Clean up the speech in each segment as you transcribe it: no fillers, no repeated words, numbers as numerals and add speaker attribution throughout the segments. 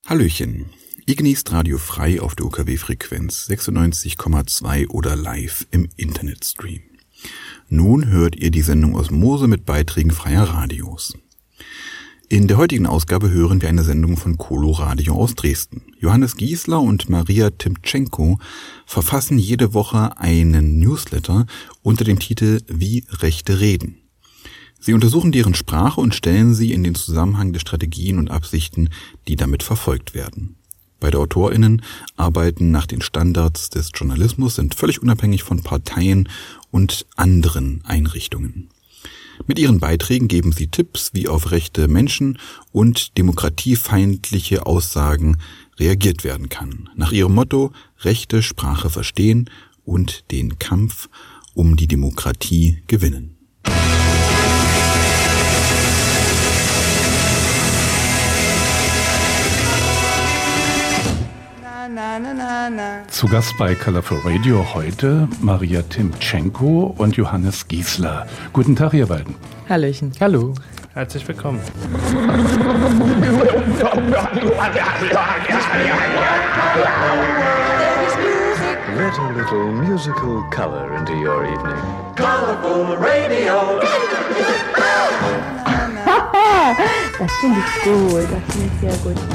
Speaker 1: Hallöchen, ihr genießt Radio Frei auf der UKW-Frequenz 96,2 oder live im Internetstream. Nun hört ihr die Sendung Osmose mit Beiträgen freier Radios. In der heutigen Ausgabe hören wir eine Sendung von Coloradio aus Dresden. Johannes Giesler und Maria Timtschenko verfassen jede Woche einen Newsletter unter dem Titel Wie Rechte reden. Sie untersuchen deren Sprache und stellen sie in den Zusammenhang der Strategien und Absichten, die damit verfolgt werden. Beide AutorInnen arbeiten nach den Standards des Journalismus, sind völlig unabhängig von Parteien und anderen Einrichtungen. Mit ihren Beiträgen geben sie Tipps, wie auf rechte Menschen und demokratiefeindliche Aussagen reagiert werden kann. Nach ihrem Motto: rechte Sprache verstehen und den Kampf um die Demokratie gewinnen.
Speaker 2: Zu Gast bei Colorful Radio heute Maria Timtschenko und Johannes Giesler. Guten Tag, ihr beiden.
Speaker 3: Hallöchen.
Speaker 4: Hallo. Herzlich willkommen.
Speaker 5: Let a little musical color into your evening.
Speaker 6: Colorful Radio.
Speaker 3: Das finde ich gut, das finde ich sehr gut.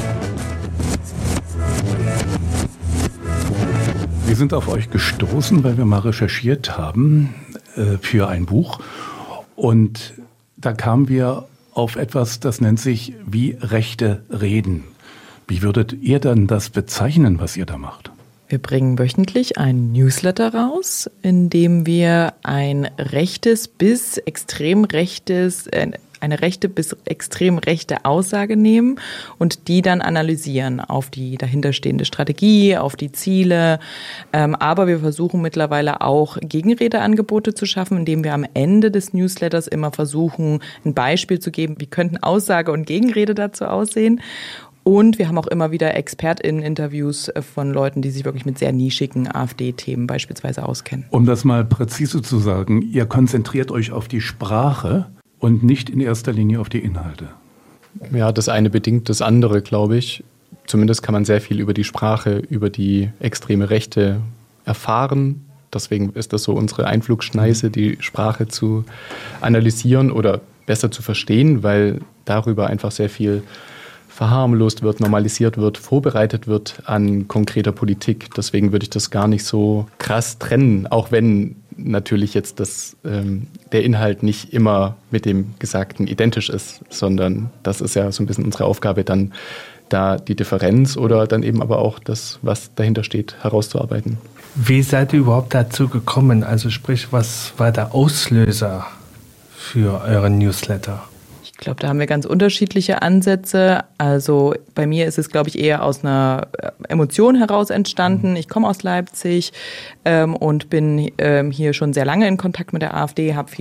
Speaker 2: Wir sind auf euch gestoßen, weil wir mal recherchiert haben für ein Buch. Und da kamen wir auf etwas, das nennt sich Wie Rechte reden. Wie würdet ihr dann das bezeichnen, was ihr da macht?
Speaker 3: Wir bringen wöchentlich einen Newsletter raus, in dem wir ein rechtes bis extrem rechtes, eine rechte bis extrem rechte Aussage nehmen und die dann analysieren auf die dahinterstehende Strategie, auf die Ziele. Aber wir versuchen mittlerweile auch Gegenredeangebote zu schaffen, indem wir am Ende des Newsletters immer versuchen, ein Beispiel zu geben, wie könnten Aussage und Gegenrede dazu aussehen. Und wir haben auch immer wieder ExpertInnen-Interviews von Leuten, die sich wirklich mit sehr nischigen AfD-Themen beispielsweise auskennen.
Speaker 2: Um das mal präzise zu sagen, ihr konzentriert euch auf die Sprache und nicht in erster Linie auf die Inhalte.
Speaker 4: Ja, das eine bedingt das andere, glaube ich. Zumindest kann man sehr viel über die Sprache, über die extreme Rechte erfahren. Deswegen ist das so unsere Einflugschneise, die Sprache zu analysieren oder besser zu verstehen, weil darüber einfach sehr viel verharmlost wird, normalisiert wird, vorbereitet wird an konkreter Politik. Deswegen würde ich das gar nicht so krass trennen, auch wenn natürlich jetzt der Inhalt nicht immer mit dem Gesagten identisch ist, sondern das ist ja so ein bisschen unsere Aufgabe, dann da die Differenz oder dann eben aber auch das, was dahinter steht, herauszuarbeiten.
Speaker 7: Wie seid ihr überhaupt dazu gekommen? Also sprich, was war der Auslöser für euren Newsletter?
Speaker 3: Ich glaube, da haben wir ganz unterschiedliche Ansätze. Also bei mir ist es, glaube ich, eher aus einer Emotion heraus entstanden. Ich komme aus Leipzig und bin hier schon sehr lange in Kontakt mit der AfD, habe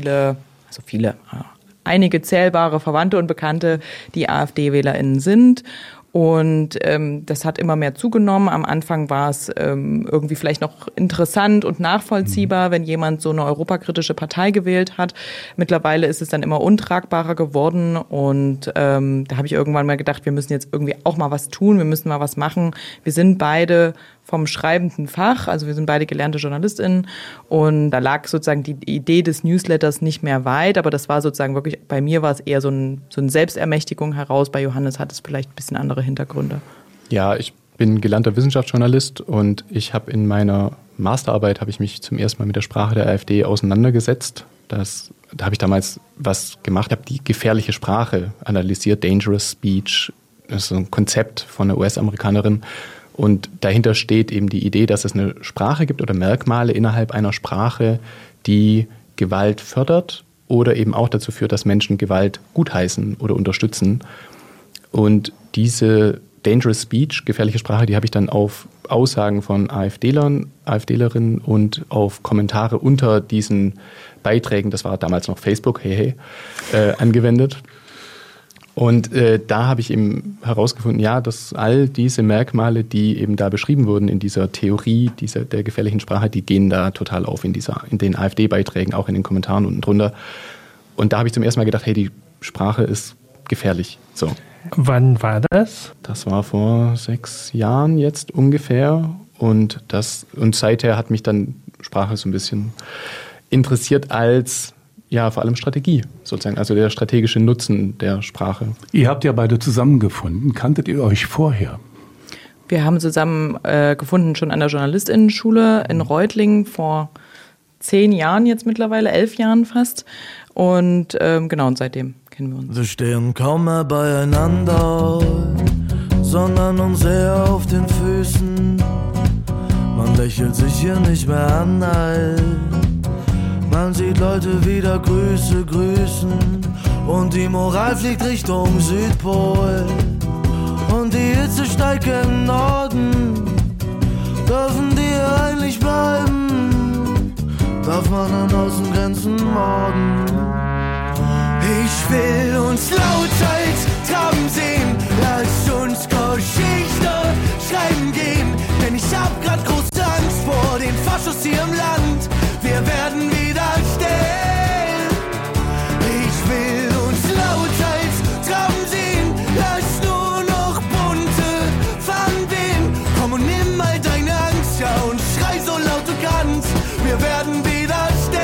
Speaker 3: einige zählbare Verwandte und Bekannte, die AfD-WählerInnen sind. Und das hat immer mehr zugenommen. Am Anfang war es irgendwie vielleicht noch interessant und nachvollziehbar, wenn jemand so eine europakritische Partei gewählt hat. Mittlerweile ist es dann immer untragbarer geworden. Und da habe ich irgendwann mal gedacht, wir müssen jetzt irgendwie auch mal was tun, wir müssen mal was machen. Wir sind beide vom schreibenden Fach, also wir sind beide gelernte JournalistInnen und da lag sozusagen die Idee des Newsletters nicht mehr weit, aber das war sozusagen wirklich, bei mir war es eher so eine Selbstermächtigung heraus, bei Johannes hat es vielleicht ein bisschen andere Hintergründe.
Speaker 4: Ja, ich bin gelernter Wissenschaftsjournalist und ich habe in meiner Masterarbeit habe ich mich zum ersten Mal mit der Sprache der AfD auseinandergesetzt. Da habe ich damals was gemacht, habe die gefährliche Sprache analysiert, Dangerous Speech, das ist so ein Konzept von einer US-Amerikanerin. Und dahinter steht eben die Idee, dass es eine Sprache gibt oder Merkmale innerhalb einer Sprache, die Gewalt fördert oder eben auch dazu führt, dass Menschen Gewalt gutheißen oder unterstützen. Und diese Dangerous Speech, gefährliche Sprache, die habe ich dann auf Aussagen von AfDlerinnen und auf Kommentare unter diesen Beiträgen, das war damals noch Facebook, angewendet. Und da habe ich eben herausgefunden, ja, dass all diese Merkmale, die eben da beschrieben wurden in dieser Theorie der gefährlichen Sprache, die gehen da total auf in den AfD-Beiträgen, auch in den Kommentaren unten drunter. Und da habe ich zum ersten Mal gedacht, hey, die Sprache ist gefährlich. So.
Speaker 7: Wann war das?
Speaker 4: Das war vor 6 Jahren jetzt ungefähr. Und seither hat mich dann Sprache so ein bisschen interessiert als, ja, vor allem Strategie sozusagen, also der strategische Nutzen der Sprache.
Speaker 2: Ihr habt ja beide zusammengefunden. Kanntet ihr euch vorher?
Speaker 3: Wir haben zusammen gefunden schon an der Journalistinnenschule in Reutlingen vor 10 Jahren jetzt mittlerweile, 11 Jahren fast. Und und seitdem kennen wir uns.
Speaker 8: Wir stehen kaum mehr beieinander, sondern uns eher auf den Füßen. Man lächelt sich hier nicht mehr an, nein. Man sieht Leute wieder grüßen. Und die Moral fliegt Richtung Südpol. Und die Hitze steigt im Norden. Dürfen die hier eigentlich bleiben? Darf man an Außengrenzen morden? Ich will uns lauthals traben sehen. Lass uns Geschichte schreiben gehen. Denn ich hab grad große Angst vor den Faschos hier im Land. Wir werden widerstehen. Ich will uns lauthals traben sehen. Lass nur noch bunte Fahnen wehen. Komm und nimm mal deine Angst, ja, und schrei so laut du kannst. Wir werden widerstehen.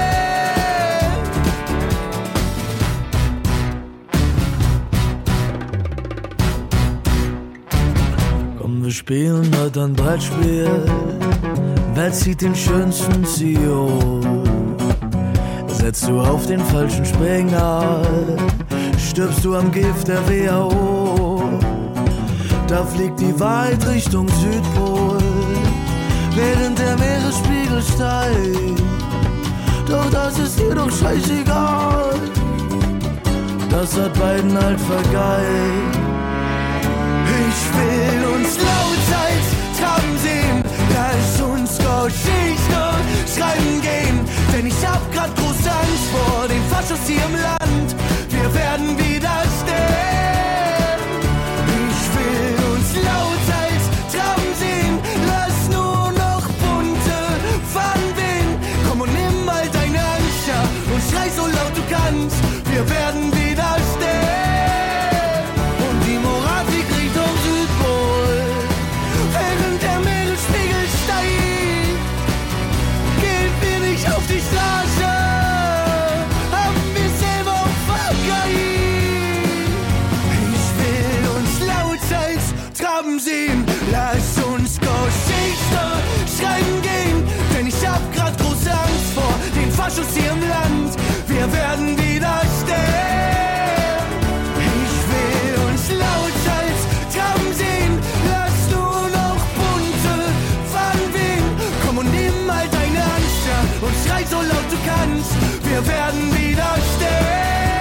Speaker 8: Komm, wir spielen heute ein Brettspiel. Wer zieht den schönsten CEO? Setzt du auf den falschen Springer, stirbst du am Gift der WHO. Da fliegt die Wahrheit Richtung Südpol, während der Meeresspiegel steigt. Doch das ist dir doch scheißegal, das hat beiden halt vergeigt. Ich will uns lauthals traben sehen, lass uns Geschichte schreiben gehen. Denn ich hab grad große Angst vor den Faschos hier im Land. Wir werden widerstehen. Ich will uns lauthals traben sehen, lass nur noch bunte Fahnen wehen. Komm und nimm mal deine Angst, ja, und schrei so laut du kannst. Wir werden widerstehen. Und die Moral fliegt Richtung Südpol, während der Meeresspiegel steigt. Gehen wir nicht auf die Straße, haben wir selber vergeigt. Ich will uns lauthals traben sehen, lass uns Geschichte schreiben gehen. Denn ich hab grad große Angst vor den Faschos hier im Land. Wir werden widerstehen. Ich will uns lauthals traben sehen, lass nur noch bunte Fahnen wehen. Komm und nimm mal deine Angst, ja, und schrei so laut du kannst. Wir werden widerstehen.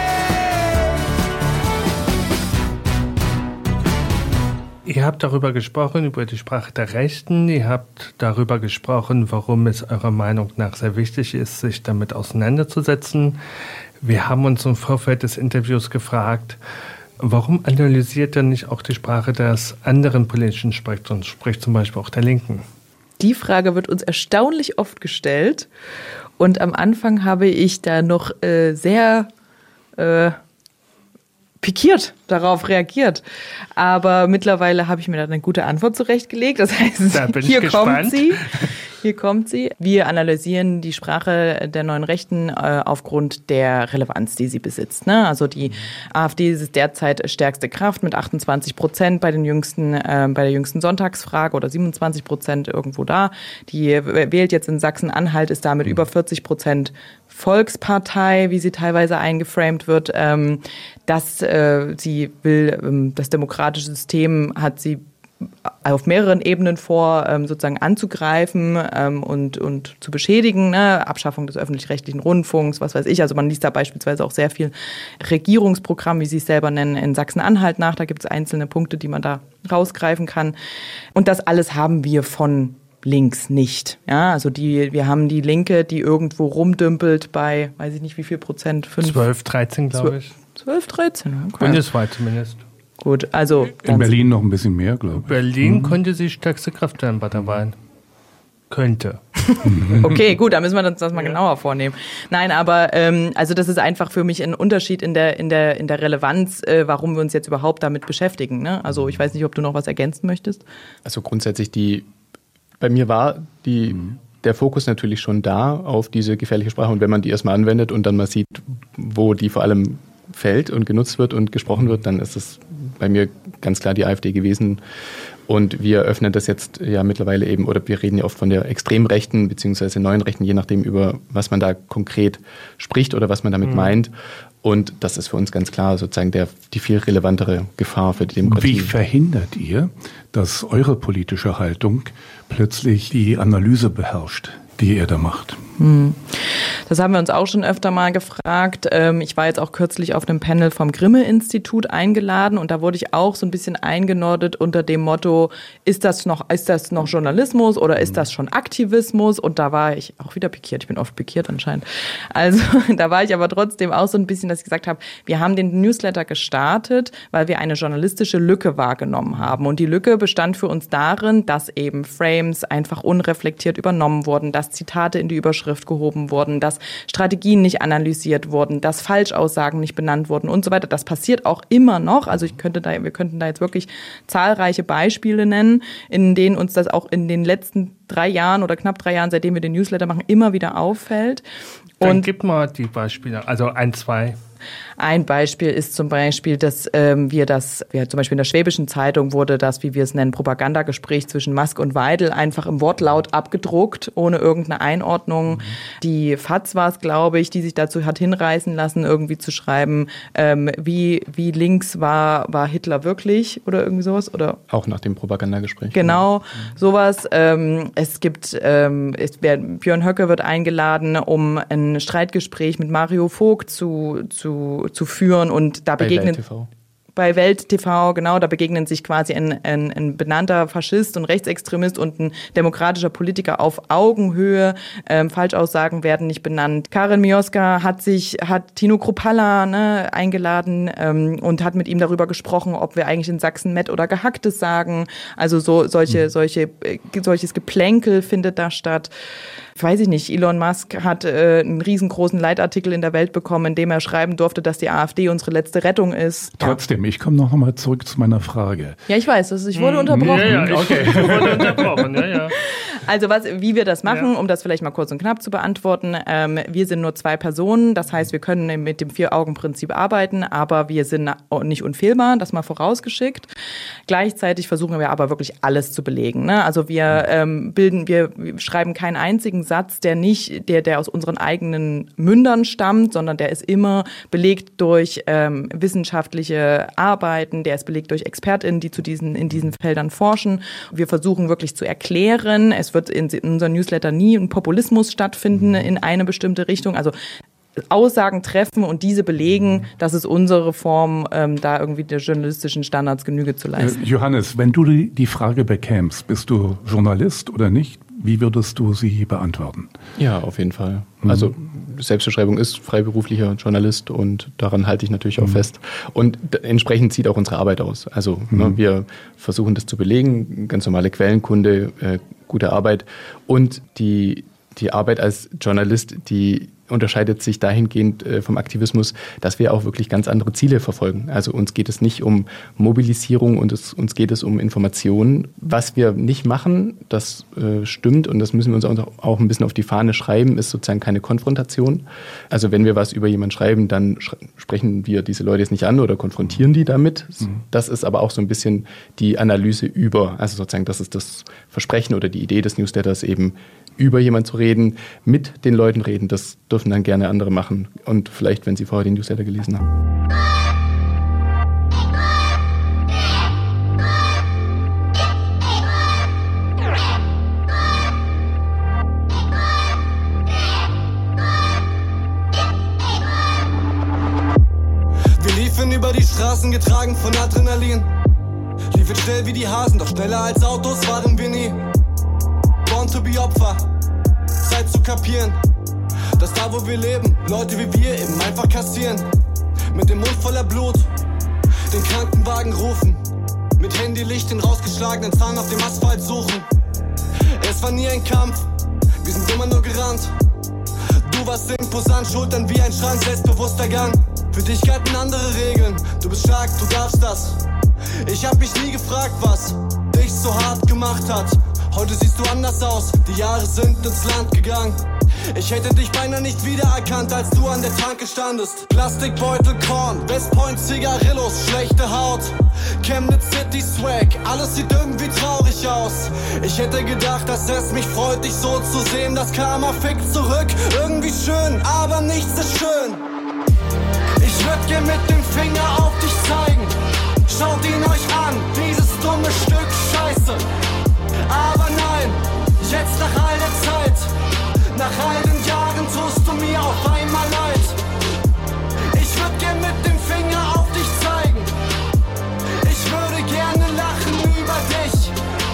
Speaker 7: Ihr habt darüber gesprochen, über die Sprache der Rechten. Ihr habt darüber gesprochen, warum es eurer Meinung nach sehr wichtig ist, sich damit auseinanderzusetzen. Wir haben uns im Vorfeld des Interviews gefragt, warum analysiert ihr nicht auch die Sprache des anderen politischen Spektrums, sprich zum Beispiel auch der Linken?
Speaker 3: Die Frage wird uns erstaunlich oft gestellt. Und am Anfang habe ich da noch sehr pikiert darauf reagiert. Aber mittlerweile habe ich mir da eine gute Antwort zurechtgelegt. Das heißt, hier kommt sie. Hier kommt sie. Wir analysieren die Sprache der neuen Rechten aufgrund der Relevanz, die sie besitzt. Ne? Also die AfD ist derzeit stärkste Kraft mit 28% bei der jüngsten Sonntagsfrage oder 27% irgendwo da. Die wählt jetzt in Sachsen-Anhalt, ist damit über 40% Volkspartei, wie sie teilweise eingeframed wird. Sie will, das demokratische System hat sie auf mehreren Ebenen vor, sozusagen anzugreifen und zu beschädigen, ne? Abschaffung des öffentlich-rechtlichen Rundfunks, was weiß ich. Also man liest da beispielsweise auch sehr viel Regierungsprogramm, wie sie es selber nennen, in Sachsen-Anhalt nach. Da gibt es einzelne Punkte, die man da rausgreifen kann. Und das alles haben wir von links nicht. Ja, also wir haben die Linke, die irgendwo rumdümpelt bei, weiß ich nicht wie viel Prozent.
Speaker 7: 12, 13 glaube ich.
Speaker 3: 12, 13. Okay.
Speaker 7: Bundesweit zumindest.
Speaker 3: Gut, also
Speaker 2: in Berlin noch ein bisschen mehr, glaube ich.
Speaker 7: Berlin könnte sie stärkste Kraft sein bei der Wahl. Könnte.
Speaker 3: Okay, gut, da müssen wir uns das mal genauer vornehmen. Nein, aber also das ist einfach für mich ein Unterschied in der Relevanz, warum wir uns jetzt überhaupt damit beschäftigen. Ne? Also ich weiß nicht, ob du noch was ergänzen möchtest.
Speaker 4: Also grundsätzlich bei mir war der Fokus natürlich schon da auf diese gefährliche Sprache. Und wenn man die erstmal anwendet und dann mal sieht, wo die vor allem fällt und genutzt wird und gesprochen wird, dann ist es bei mir ganz klar die AfD gewesen. Und wir öffnen das jetzt ja mittlerweile eben, oder wir reden ja oft von der extrem Rechten bzw. neuen Rechten, je nachdem, über was man da konkret spricht oder was man damit meint. Und das ist für uns ganz klar sozusagen die viel relevantere Gefahr für die Demokratie.
Speaker 2: Wie verhindert ihr, dass eure politische Haltung plötzlich die Analyse beherrscht, die ihr da macht?
Speaker 3: Das haben wir uns auch schon öfter mal gefragt. Ich war jetzt auch kürzlich auf einem Panel vom Grimme-Institut eingeladen und da wurde ich auch so ein bisschen eingenordet unter dem Motto, ist das noch Journalismus oder ist das schon Aktivismus? Und da war ich auch wieder pikiert. Ich bin oft pikiert anscheinend. Also da war ich aber trotzdem auch so ein bisschen, dass ich gesagt habe, wir haben den Newsletter gestartet, weil wir eine journalistische Lücke wahrgenommen haben. Und die Lücke bestand für uns darin, dass eben Frames einfach unreflektiert übernommen wurden, dass Zitate in die Überschrift gehoben wurden, dass Strategien nicht analysiert wurden, dass Falschaussagen nicht benannt wurden und so weiter. Das passiert auch immer noch. Also wir könnten da jetzt wirklich zahlreiche Beispiele nennen, in denen uns das auch in den letzten 3 Jahren oder knapp 3 Jahren, seitdem wir den Newsletter machen, immer wieder auffällt.
Speaker 7: Dann gib mal die Beispiele, also 1, 2.
Speaker 3: Ein Beispiel ist zum Beispiel, dass zum Beispiel in der Schwäbischen Zeitung wurde das, wie wir es nennen, Propagandagespräch zwischen Musk und Weidel einfach im Wortlaut abgedruckt, ohne irgendeine Einordnung. Die FAZ war es, glaube ich, die sich dazu hat hinreißen lassen, irgendwie zu schreiben, wie links war Hitler wirklich oder irgendwie sowas. Oder?
Speaker 4: Auch nach dem Propagandagespräch.
Speaker 3: Genau, sowas. Björn Höcke wird eingeladen, um ein Streitgespräch mit Mario Vogt zu führen und da begegnen bei Welt TV, genau, da begegnen sich quasi ein benannter Faschist und Rechtsextremist und ein demokratischer Politiker auf Augenhöhe. Falschaussagen werden nicht benannt. Karin Mioska hat Tino Kruppalla eingeladen und hat mit ihm darüber gesprochen, ob wir eigentlich in Sachsen Met oder Gehacktes sagen. Also solches Geplänkel findet da statt. Weiß ich nicht, Elon Musk hat einen riesengroßen Leitartikel in der Welt bekommen, in dem er schreiben durfte, dass die AfD unsere letzte Rettung ist.
Speaker 2: Trotzdem, ich komme noch mal zurück zu meiner Frage.
Speaker 3: Ja, ich weiß, ich wurde unterbrochen.
Speaker 7: Ja, okay. Ich wurde unterbrochen, ja.
Speaker 3: Also wie wir das machen, um das vielleicht mal kurz und knapp zu beantworten. Wir sind nur 2 Personen, das heißt, wir können mit dem 4-Augen-Prinzip arbeiten, aber wir sind nicht unfehlbar, das mal vorausgeschickt. Gleichzeitig versuchen wir aber wirklich alles zu belegen. Ne? Also wir schreiben keinen einzigen Satz, der aus unseren eigenen Mündern stammt, sondern der ist immer belegt durch wissenschaftliche Arbeiten, der ist belegt durch ExpertInnen, die in diesen Feldern forschen. Wir versuchen wirklich zu erklären, es wird in unserem Newsletter nie ein Populismus stattfinden in eine bestimmte Richtung. Also Aussagen treffen und diese belegen, das ist unsere Form, da irgendwie der journalistischen Standards Genüge zu leisten.
Speaker 2: Johannes, wenn du die Frage bekämst, bist du Journalist oder nicht? Wie würdest du sie beantworten?
Speaker 4: Ja, auf jeden Fall. Also Selbstbeschreibung ist freiberuflicher Journalist und daran halte ich natürlich auch fest. Und entsprechend sieht auch unsere Arbeit aus. Also wir versuchen das zu belegen, ganz normale Quellenkunde, gute Arbeit. Und die Arbeit als Journalist, die unterscheidet sich dahingehend vom Aktivismus, dass wir auch wirklich ganz andere Ziele verfolgen. Also uns geht es nicht um Mobilisierung und uns geht es um Informationen. Was wir nicht machen, das stimmt und das müssen wir uns auch ein bisschen auf die Fahne schreiben, ist sozusagen keine Konfrontation. Also wenn wir was über jemanden schreiben, dann sprechen wir diese Leute jetzt nicht an oder konfrontieren die damit. Das ist aber auch so ein bisschen die Analyse also sozusagen, das ist das Versprechen oder die Idee des Newsletters eben, über jemanden zu reden, mit den Leuten reden, das dürfen dann gerne andere machen. Und vielleicht, wenn sie vorher den Newsletter gelesen haben.
Speaker 9: Wir liefen über die Straßen, getragen von Adrenalin. Liefen schnell wie die Hasen, doch schneller als Autos waren wir nie. Born to be Opfer, Zeit zu kapieren, dass da wo wir leben, Leute wie wir eben einfach kassieren. Mit dem Mund voller Blut, den Krankenwagen rufen, mit Handylicht den rausgeschlagenen Zahn auf dem Asphalt suchen. Es war nie ein Kampf, wir sind immer nur gerannt. Du warst imposant, Schultern wie ein Schrank, selbstbewusster Gang. Für dich galten andere Regeln, du bist stark, du darfst das. Ich hab mich nie gefragt, was dich so hart gemacht hat. Heute siehst du anders aus, die Jahre sind ins Land gegangen. Ich hätte dich beinahe nicht wiedererkannt, als du an der Tanke standest. Plastikbeutel, Korn, Westpoint, Zigarillos, schlechte Haut, Chemnitz City Swag, alles sieht irgendwie traurig aus. Ich hätte gedacht, dass es mich freut, dich so zu sehen. Das Karma fickt zurück, irgendwie schön, aber nichts ist schön. Ich würd gern mit dem Finger auf dich zeigen. Schaut ihn euch an, dieses dumme Stück Scheiße. Aber nein, jetzt nach all der Zeit, nach all den Jahren tust du mir auf einmal leid. Ich würd gern mit dem Finger auf dich zeigen. Ich würde gerne lachen über dich.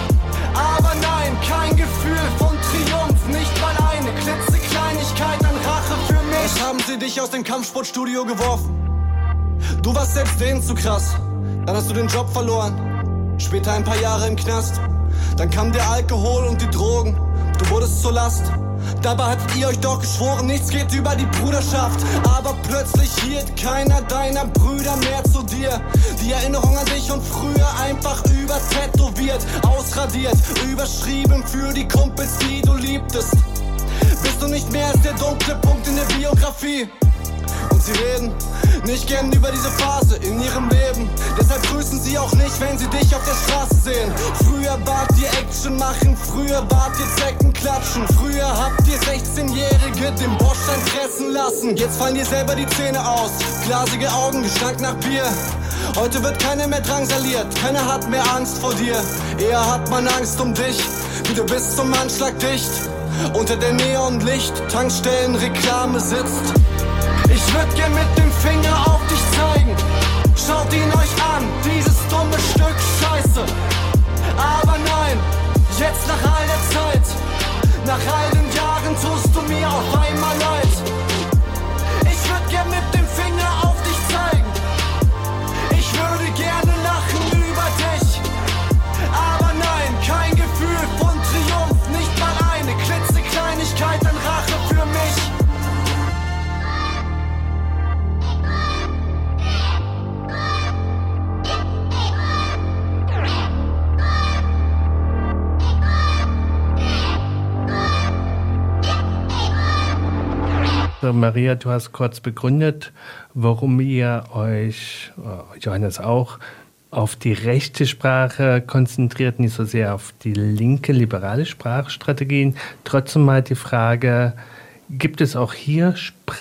Speaker 9: Aber nein, kein Gefühl von Triumph, nicht mal eine klitzekleinigkeit an Rache für mich. Jetzt haben sie dich aus dem Kampfsportstudio geworfen. Du warst selbst denen zu krass. Dann hast du den Job verloren. Später ein paar Jahre im Knast. Dann kam der Alkohol und die Drogen. Du wurdest zur Last. Dabei hattet ihr euch doch geschworen, nichts geht über die Bruderschaft. Aber plötzlich hielt keiner deiner Brüder mehr zu dir. Die Erinnerung an dich und früher einfach übertätowiert, ausradiert, überschrieben für die Kumpels, die du liebtest. Bist du nicht mehr als der dunkle Punkt in der Biografie. Und sie reden nicht gern über diese Phase in ihrem Leben. Deshalb grüßen sie auch nicht, wenn sie dich auf der Straße sehen. Früher wart ihr Action machen, früher wart ihr Zecken klatschen. Früher habt ihr 16-Jährige den Bordstein fressen lassen. Jetzt fallen dir selber die Zähne aus, glasige Augen, Gestank nach Bier. Heute wird keiner mehr drangsaliert, keiner hat mehr Angst vor dir. Eher hat man Angst um dich, wie du bist zum Anschlag dicht. Unter der Neonlicht-Tankstellen-Reklame sitzt. Ich würd gern mit dem Finger auf dich zeigen. Schaut ihn euch an, dieses dumme Stück Scheiße. Aber nein, jetzt nach all der Zeit, nach all den Jahren tust du mir auf einmal leid. Ich würd gern mit dem Finger auf dich zeigen. Ich würde gerne lachen über dich. Aber nein, kein Gefühl von Triumph, nicht mal eine klitzekleinigkeit an Rache für mich.
Speaker 7: Maria, du hast kurz begründet, warum ihr euch, Johannes auch, auf die rechte Sprache konzentriert, nicht so sehr auf die linke, liberale Sprachstrategien. Trotzdem mal die Frage, gibt es auch hier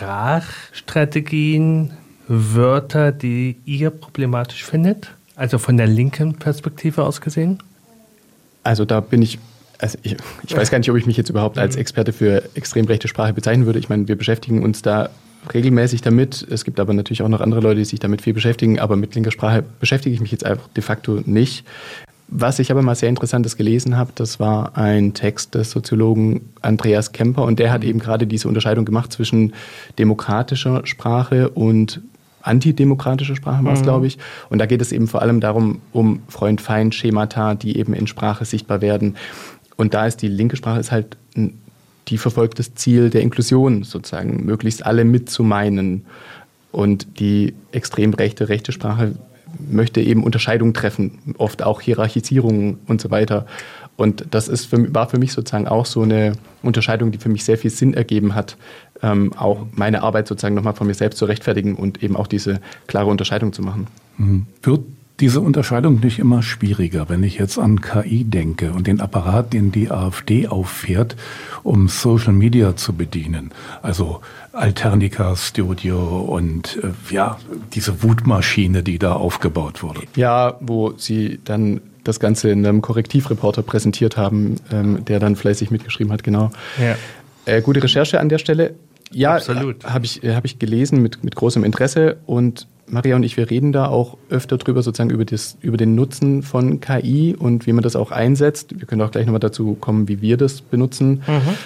Speaker 7: Sprachstrategien, Wörter, die ihr problematisch findet? Also von der linken Perspektive aus gesehen?
Speaker 4: Also da bin ich... Also ich weiß gar nicht, ob ich mich jetzt überhaupt als Experte für extrem rechte Sprache bezeichnen würde. Ich meine, wir beschäftigen uns da regelmäßig damit. Es gibt aber natürlich auch noch andere Leute, die sich damit viel beschäftigen. Aber mit linker Sprache beschäftige ich mich jetzt einfach de facto nicht. Was ich aber mal sehr Interessantes gelesen habe, das war ein Text des Soziologen Andreas Kemper. Und der hat eben gerade diese Unterscheidung gemacht zwischen demokratischer Sprache und antidemokratische Sprache war es, glaube ich. Und da geht es eben vor allem darum, um Freund-Feind-Schemata, die eben in Sprache sichtbar werden. Und da ist die linke Sprache ist halt die verfolgt das Ziel der Inklusion sozusagen, möglichst alle mitzumeinen. Und die extrem rechte Sprache möchte eben Unterscheidungen treffen, oft auch Hierarchisierungen und so weiter. Und das war für mich sozusagen auch so eine Unterscheidung, die für mich sehr viel Sinn ergeben hat, auch meine Arbeit sozusagen nochmal von mir selbst zu rechtfertigen und eben auch diese klare Unterscheidung zu machen.
Speaker 2: Wird diese Unterscheidung nicht immer schwieriger, wenn ich jetzt an KI denke und den Apparat, den die AfD auffährt, um Social Media zu bedienen? Also Alternica Studio und diese Wutmaschine, die da aufgebaut wurde.
Speaker 4: Ja, wo sie dann das Ganze in einem Korrektivreporter präsentiert haben, der dann fleißig mitgeschrieben hat, genau. Ja. Gute Recherche an der Stelle. Ja, absolut. Habe ich gelesen mit großem Interesse, und Maria und ich, wir reden da auch öfter drüber, sozusagen über den Nutzen von KI und wie man das auch einsetzt. Wir können auch gleich nochmal dazu kommen, wie wir das benutzen.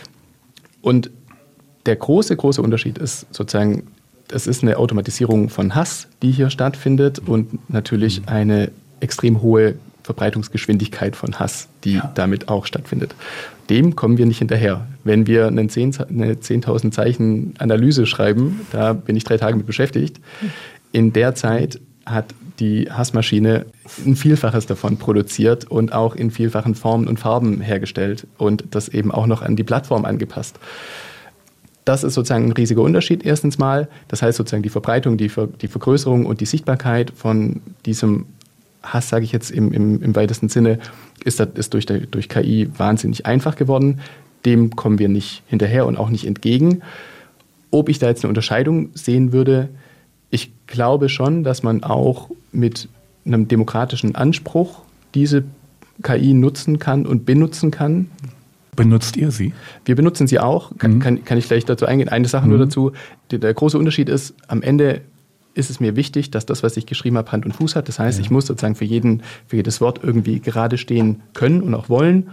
Speaker 4: Und der große Unterschied ist sozusagen, es ist eine Automatisierung von Hass, die hier stattfindet, und natürlich eine extrem hohe Verbreitungsgeschwindigkeit von Hass, die damit auch stattfindet. dem kommen wir nicht hinterher. Wenn wir eine 10.000 Zeichen Analyse schreiben, da bin ich 3 Tage mit beschäftigt. In der Zeit hat die Hassmaschine ein Vielfaches davon produziert und auch in vielfachen Formen und Farben hergestellt und das eben auch noch an die Plattform angepasst. Das ist sozusagen ein riesiger Unterschied erstens mal. Das heißt sozusagen die Verbreitung, die Vergrößerung und die Sichtbarkeit von diesem Hass, sage ich jetzt im weitesten Sinne, ist durch KI wahnsinnig einfach geworden. Dem kommen wir nicht hinterher und auch nicht entgegen. Ob ich da jetzt eine Unterscheidung sehen würde, ich glaube schon, dass man auch mit einem demokratischen Anspruch diese KI nutzen kann und benutzen kann.
Speaker 2: Benutzt ihr sie?
Speaker 4: Wir benutzen sie auch. Kann ich gleich dazu eingehen? Eine Sache nur dazu. Der große Unterschied ist, am Ende ist es mir wichtig, dass das, was ich geschrieben habe, Hand und Fuß hat. Das heißt, ich muss sozusagen für jedes Wort irgendwie gerade stehen können und auch wollen.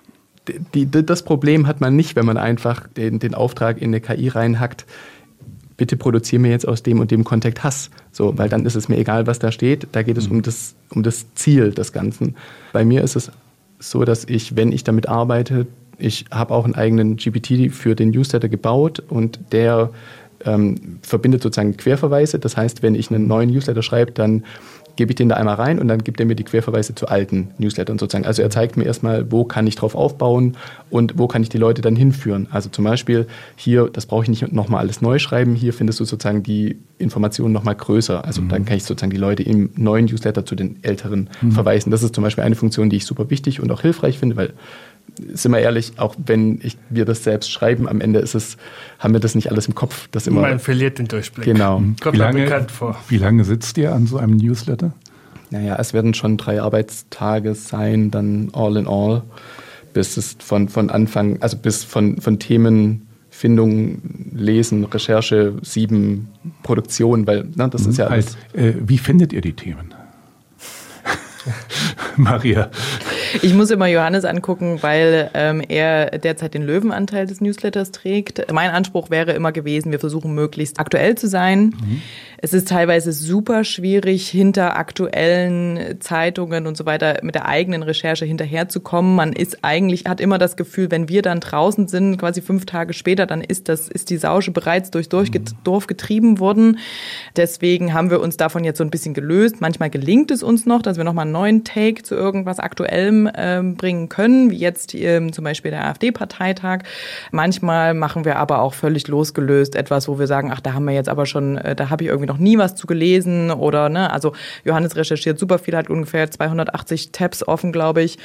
Speaker 4: Das Problem hat man nicht, wenn man einfach den Auftrag in eine KI reinhackt. Bitte produziere mir jetzt aus dem und dem Kontext Hass. So, weil dann ist es mir egal, was da steht. Da geht es um das Ziel des Ganzen. Bei mir ist es so, dass ich, wenn ich damit arbeite, ich habe auch einen eigenen GPT für den Newsletter gebaut und der verbindet sozusagen Querverweise. Das heißt, wenn ich einen neuen Newsletter schreibe, dann gebe ich den da einmal rein und dann gibt er mir die Querverweise zu alten Newslettern sozusagen. Also er zeigt mir erstmal, wo kann ich drauf aufbauen und wo kann ich die Leute dann hinführen. Also zum Beispiel hier, das brauche ich nicht nochmal alles neu schreiben, hier findest du sozusagen die Informationen nochmal größer. Also dann kann ich sozusagen die Leute im neuen Newsletter zu den älteren verweisen. Das ist zum Beispiel eine Funktion, die ich super wichtig und auch hilfreich finde, weil, sind wir ehrlich, auch wenn wir das selbst schreiben, am Ende haben wir das nicht alles im Kopf. Das immer,
Speaker 7: man verliert den Durchblick.
Speaker 4: Genau.
Speaker 7: Kommt mir bekannt vor.
Speaker 2: Wie lange sitzt ihr an so einem Newsletter?
Speaker 4: Naja, es werden schon 3 Arbeitstage sein, dann all in all, bis es von Anfang, also bis von Themenfindung, Lesen, Recherche, 7 Produktion, weil das ist ja alles.
Speaker 2: Wie findet ihr die Themen? Maria.
Speaker 3: Ich muss immer Johannes angucken, weil er derzeit den Löwenanteil des Newsletters trägt. Mein Anspruch wäre immer gewesen, wir versuchen möglichst aktuell zu sein. Es ist teilweise super schwierig, hinter aktuellen Zeitungen und so weiter mit der eigenen Recherche hinterherzukommen. Man hat immer das Gefühl, wenn wir dann draußen sind, quasi 5 Tage später, dann ist die Sausche bereits durchs Dorf getrieben worden. Deswegen haben wir uns davon jetzt so ein bisschen gelöst. Manchmal gelingt es uns noch, dass wir nochmal einen neuen Take zu irgendwas Aktuellem bringen können, wie jetzt zum Beispiel der AfD-Parteitag. Manchmal machen wir aber auch völlig losgelöst etwas, wo wir sagen, ach, da haben wir jetzt aber schon, da habe ich irgendwie noch nie was zu gelesen oder, ne, also Johannes recherchiert super viel, hat ungefähr 280 Tabs offen, glaube ich.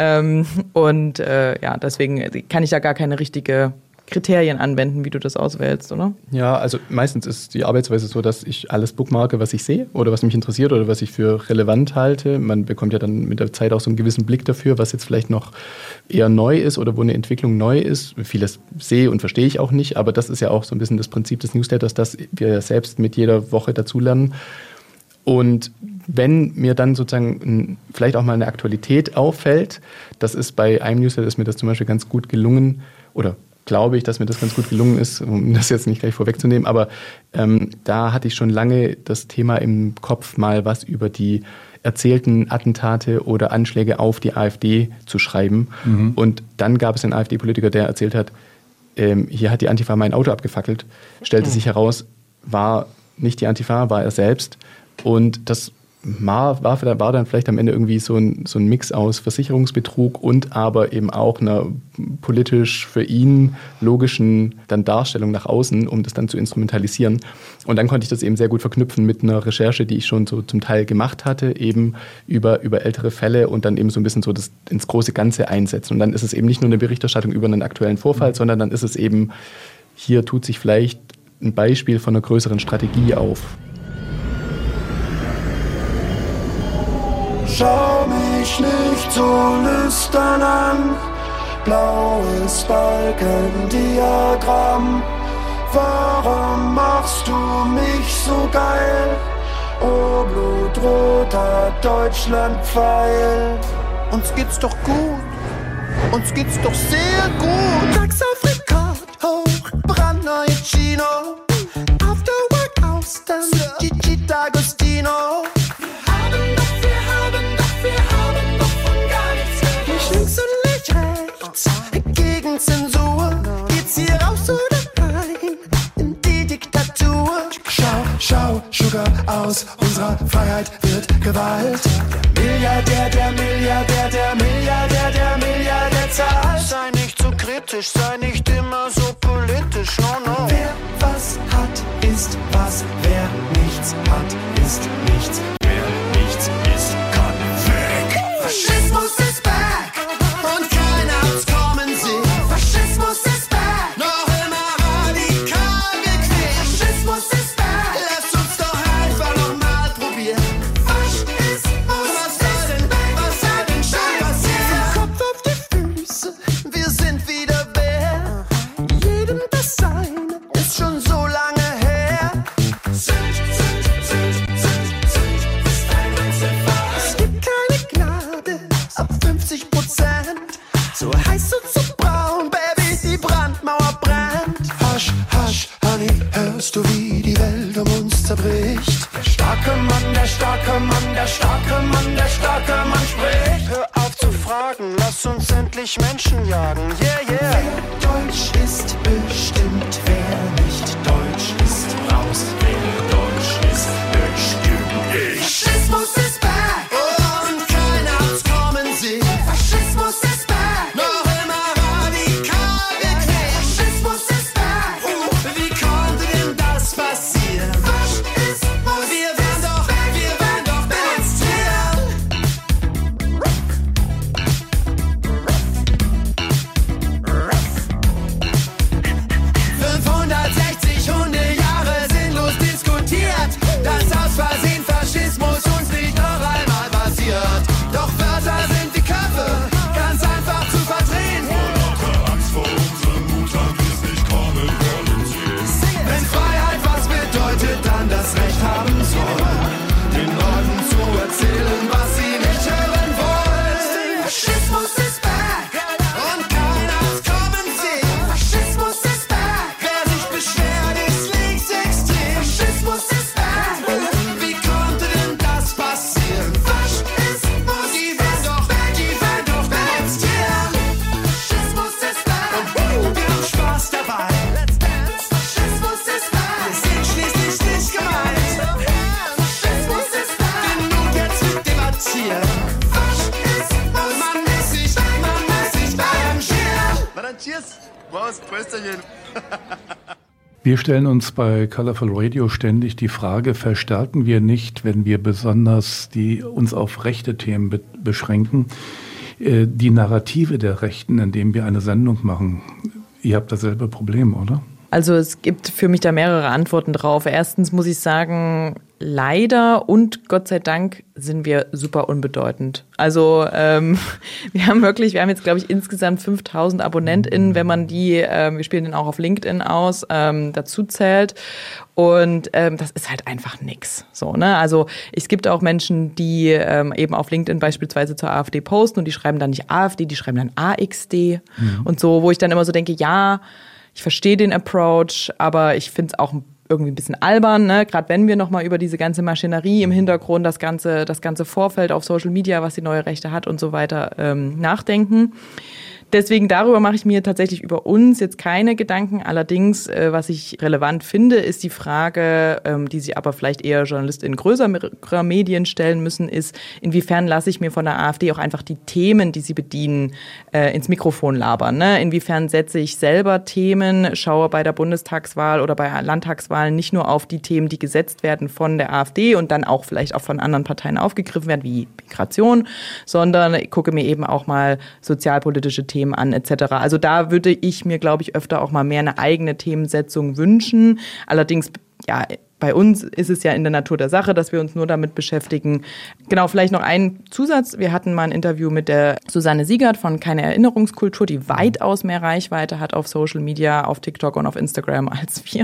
Speaker 3: Deswegen kann ich da gar keine richtige Kriterien anwenden, wie du das auswählst, oder?
Speaker 4: Ja, also meistens ist die Arbeitsweise so, dass ich alles bookmarke, was ich sehe oder was mich interessiert oder was ich für relevant halte. Man bekommt ja dann mit der Zeit auch so einen gewissen Blick dafür, was jetzt vielleicht noch eher neu ist oder wo eine Entwicklung neu ist. Vieles sehe und verstehe ich auch nicht, aber das ist ja auch so ein bisschen das Prinzip des Newsletters, dass wir selbst mit jeder Woche dazulernen. Und wenn mir dann sozusagen vielleicht auch mal eine Aktualität auffällt, das ist bei einem Newsletter, ist mir das zum Beispiel ganz gut gelungen, oder glaube ich, dass mir das ganz gut gelungen ist, um das jetzt nicht gleich vorwegzunehmen, aber da hatte ich schon lange das Thema im Kopf, mal was über die erzählten Attentate oder Anschläge auf die AfD zu schreiben. Und dann gab es einen AfD-Politiker, der erzählt hat, hier hat die Antifa mein Auto abgefackelt. Stellte sich heraus, war nicht die Antifa, war er selbst. Und das war dann vielleicht am Ende irgendwie so ein Mix aus Versicherungsbetrug und aber eben auch einer politisch für ihn logischen dann Darstellung nach außen, um das dann zu instrumentalisieren. Und dann konnte ich das eben sehr gut verknüpfen mit einer Recherche, die ich schon so zum Teil gemacht hatte, eben über ältere Fälle und dann eben so ein bisschen so das ins große Ganze einsetzen. Und dann ist es eben nicht nur eine Berichterstattung über einen aktuellen Vorfall, sondern dann ist es eben, hier tut sich vielleicht ein Beispiel von einer größeren Strategie auf.
Speaker 8: Schau mich nicht so lüstern an, blaues Balkendiagramm. Warum machst du mich so geil? Oh, blutroter Deutschlandpfeil. Uns geht's doch gut, uns geht's doch sehr gut. Tax auf Rekord, hoch, brandneue Chino. After Work aus, dann Gigi D'Agostino. Wir haben doch von gar nichts gewusst. Nicht links und nicht rechts,
Speaker 10: Zensur. Geht's hier raus oder rein in die Diktatur? Schau, Sugar, aus unserer Freiheit wird Gewalt. Der Milliardär zahlt. Sei nicht so kritisch, sei nicht immer so politisch, no. Wer was hat, ist was. Wer nichts hat, ist nichts. Wer nichts ist, kann weg. Faschismus ist back und keiner hat's kommen sehen. Faschismus ist back, noch immer radikal bequem. Faschismus ist back, lass uns doch einfach nochmal probieren. Faschismus, was soll denn schon passieren? Kopf auf die Füße, wir sind wieder wer. Jedem das Seine ist schon so lange her. Es gibt keine Gnade ab 50%. So heiß und so braun, Baby, die Brandmauer brennt. Hush, hush, Honey, hörst du, wie die Welt um uns zerbricht? Der starke Mann spricht. Hör auf zu fragen, lass uns endlich Menschen jagen. Yeah. Wer deutsch ist, bestimmt. Wer nicht deutsch ist, raus. Wer deutsch ist, bestimmt. Faschismus ist back und keiner hat's kommen sehen. Faschismus ist back, noch immer radikal bequem. Faschismus ist back, wie konnte denn das passieren? Faschismus, wir werden doch demonstrieren. 560 Hundejahre sinnlos diskutiert, dass aus Versehen Faschismus uns nicht noch einmal passiert. Doch Wörter sind wie Köpfe, ganz einfach zu verdrehen. Vor lauter Angst vor unserem Mut haben wir's nicht kommen wollen sehen. Wenn Freiheit was bedeutet, dann das Recht haben sollen, den Leuten zu erzählen, was sie nicht hören wollen. Faschismus ist back und keiner hat's kommen sehen. Faschismus ist back, wer sich beschwert, ist linksextrem. Faschismus ist back, wie konnte denn das passieren? Faschismus, die werden doch demonstrieren. Faschismus ist back und wir haben Spaß dabei. Faschismus ist back, wir sind schließlich nicht gemeint. Faschismus ist back, genug jetzt mit debattieren. Faschismus, man muss sich arrangieren.
Speaker 11: Cheers! Prost, Prösterchen!
Speaker 2: Wir stellen uns bei Colorful Radio ständig die Frage, verstärken wir nicht, wenn wir besonders uns auf rechte Themen beschränken, die Narrative der Rechten, indem wir eine Sendung machen? Ihr habt dasselbe Problem, oder?
Speaker 3: Also es gibt für mich da mehrere Antworten drauf. Erstens muss ich sagen, leider und Gott sei Dank sind wir super unbedeutend. Also wir haben jetzt glaube ich insgesamt 5.000 AbonnentInnen, wenn man die, wir spielen den auch auf LinkedIn aus, dazu zählt. Und das ist halt einfach nix. So, ne? Also es gibt auch Menschen, die eben auf LinkedIn beispielsweise zur AfD posten und die schreiben dann nicht AfD, die schreiben dann AXD und so, wo ich dann immer so denke, ja, ich verstehe den Approach, aber ich finde es auch irgendwie ein bisschen albern, ne? Gerade wenn wir nochmal über diese ganze Maschinerie im Hintergrund, das ganze Vorfeld auf Social Media, was die neue Rechte hat und so weiter, nachdenken. Deswegen darüber mache ich mir tatsächlich über uns jetzt keine Gedanken. Allerdings, was ich relevant finde, ist die Frage, die sich aber vielleicht eher JournalistInnen größerer Medien stellen müssen, ist, inwiefern lasse ich mir von der AfD auch einfach die Themen, die sie bedienen, ins Mikrofon labern. Ne? Inwiefern setze ich selber Themen, schaue bei der Bundestagswahl oder bei Landtagswahlen nicht nur auf die Themen, die gesetzt werden von der AfD und dann auch vielleicht auch von anderen Parteien aufgegriffen werden, wie Migration, sondern gucke mir eben auch mal sozialpolitische Themen an etc. Also da würde ich mir, glaube ich, öfter auch mal mehr eine eigene Themensetzung wünschen. Allerdings, ja, bei uns ist es ja in der Natur der Sache, dass wir uns nur damit beschäftigen. Genau, vielleicht noch ein Zusatz. Wir hatten mal ein Interview mit der Susanne Siegert von Keine Erinnerungskultur, die weitaus mehr Reichweite hat auf Social Media, auf TikTok und auf Instagram als wir.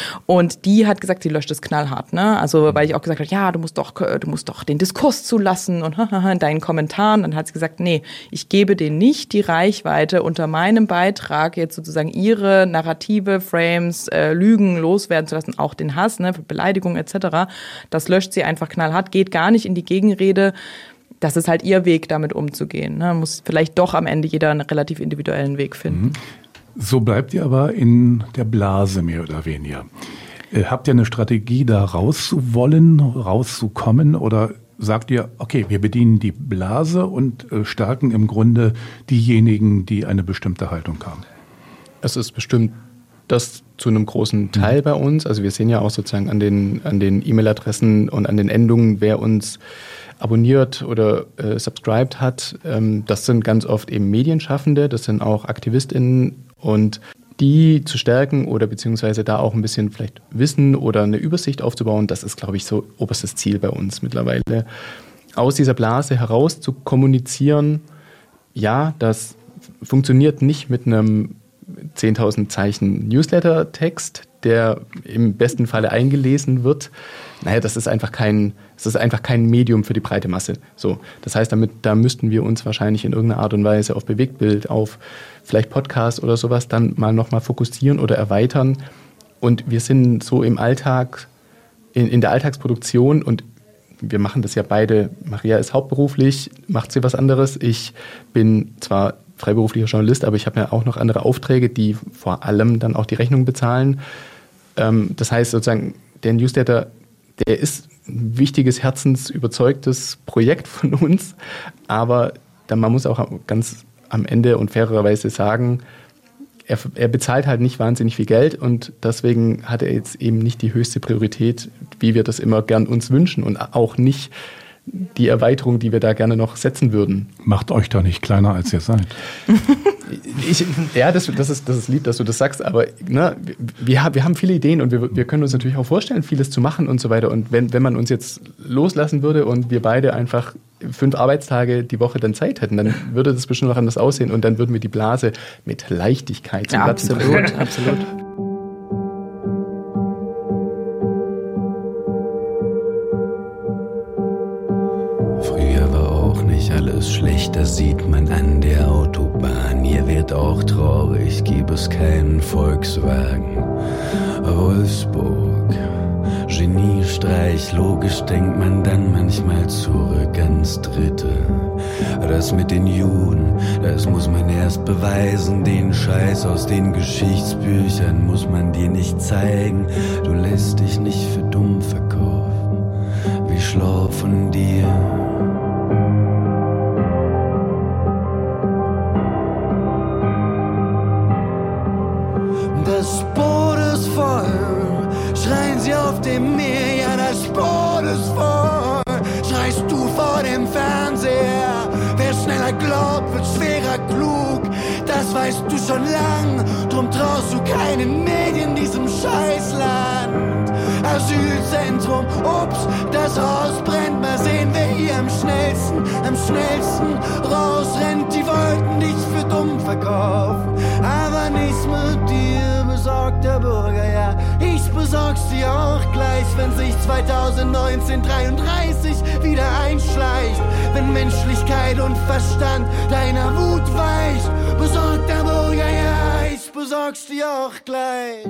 Speaker 3: Und die hat gesagt, sie löscht es knallhart. Ne? Also weil ich auch gesagt habe, ja, du musst doch den Diskurs zulassen und in deinen Kommentaren. Dann hat sie gesagt, nee, ich gebe denen nicht die Reichweite, unter meinem Beitrag jetzt sozusagen ihre Narrative, Frames, Lügen loswerden zu lassen, auch den Hass, ne? Beleidigung etc., das löscht sie einfach knallhart, geht gar nicht in die Gegenrede. Das ist halt ihr Weg, damit umzugehen. Ne? Muss vielleicht doch am Ende jeder einen relativ individuellen Weg finden.
Speaker 2: So bleibt ihr aber in der Blase mehr oder weniger. Habt ihr eine Strategie, da rauszuwollen, rauszukommen, oder sagt ihr, okay, wir bedienen die Blase und stärken im Grunde diejenigen, die eine bestimmte Haltung haben?
Speaker 4: Es ist bestimmt das zu einem großen Teil bei uns. Also wir sehen ja auch sozusagen an den E-Mail-Adressen und an den Endungen, wer uns abonniert oder subscribed hat. Das sind ganz oft eben Medienschaffende, das sind auch AktivistInnen, und die zu stärken oder beziehungsweise da auch ein bisschen vielleicht Wissen oder eine Übersicht aufzubauen, das ist, glaube ich, so oberstes Ziel bei uns mittlerweile. Aus dieser Blase heraus zu kommunizieren, ja, das funktioniert nicht mit einem 10.000 Zeichen Newsletter-Text, der im besten Falle eingelesen wird. Naja, das ist einfach kein Medium für die breite Masse. So, das heißt, da müssten wir uns wahrscheinlich in irgendeiner Art und Weise auf Bewegtbild, auf vielleicht Podcast oder sowas dann mal nochmal fokussieren oder erweitern. Und wir sind so im Alltag, in der Alltagsproduktion, und wir machen das ja beide. Maria ist hauptberuflich, macht sie was anderes. Ich bin zwar freiberuflicher Journalist, aber ich habe ja auch noch andere Aufträge, die vor allem dann auch die Rechnung bezahlen. Das heißt sozusagen, der Newsletter, der ist ein wichtiges, herzensüberzeugtes Projekt von uns, aber man muss auch ganz am Ende und fairerweise sagen, er bezahlt halt nicht wahnsinnig viel Geld, und deswegen hat er jetzt eben nicht die höchste Priorität, wie wir das immer gern uns wünschen, und auch nicht die Erweiterung, die wir da gerne noch setzen würden.
Speaker 2: Macht euch doch nicht kleiner, als ihr seid.
Speaker 4: Das ist lieb, dass du das sagst, aber ne, wir haben viele Ideen, und wir können uns natürlich auch vorstellen, vieles zu machen und so weiter. Und wenn man uns jetzt loslassen würde und wir beide einfach 5 Arbeitstage die Woche dann Zeit hätten, dann würde das bestimmt noch anders aussehen, und dann würden wir die Blase mit Leichtigkeit zum Platzen bringen.
Speaker 3: Absolut.
Speaker 12: Früher war auch nicht alles schlecht, das sieht man an der Autobahn. Hier wird auch traurig, gibt es keinen Volkswagen. Wolfsburg, Geniestreich, logisch denkt man dann manchmal zurück ans Dritte. Das mit den Juden, das muss man erst beweisen. Den Scheiß aus den Geschichtsbüchern muss man dir nicht zeigen. Du lässt dich nicht für dumm verkaufen, wie schlau von dir.
Speaker 10: Das Boot ist voll, schreien sie auf dem Meer, ja, das Boot ist voll. Schreist du vor dem Fernseher, wer schneller glaubt, wird schwerer klug. Das weißt du schon lang, drum traust du keinen Medien diesem Scheißland. Asylzentrum, ups, das Haus brennt, mal sehen, wer hier am schnellsten rausrennt. Die wollten dich für dumm verkaufen, aber nichts mit dir, besorgter Bürger, ja. Ich besorg's dir auch gleich, wenn sich 2019 33 wieder einschleicht. Wenn Menschlichkeit und Verstand deiner Wut weicht, besorgter Bürger, ja, ich besorg's dir auch gleich.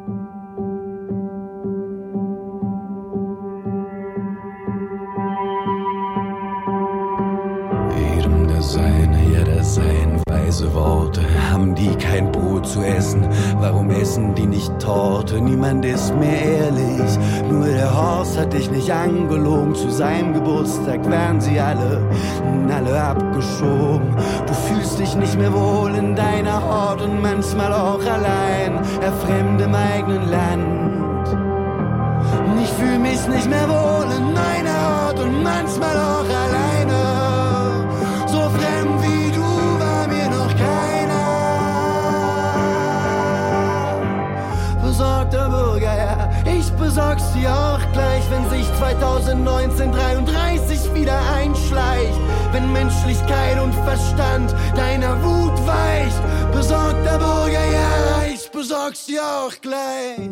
Speaker 12: Jeder sein, weise Worte, haben die kein Brot zu essen? Warum essen die nicht Torte? Niemand ist mehr ehrlich, nur der Horst hat dich nicht angelogen. Zu seinem Geburtstag werden sie alle abgeschoben. Du fühlst dich nicht mehr wohl in deiner Hort und manchmal auch allein, fremd im eigenen Land. Ich fühl mich nicht mehr wohl in meiner Hort und manchmal auch alleine. So fremd wie du war mir noch keiner. Besorgter Bürger, ja, ich besorg's dir auch gleich, wenn sich 2019 33 wieder einschleicht. Wenn Menschlichkeit und Verstand deiner Wut weicht. Besorgter Bürger, ja, ich besorg's dir auch gleich.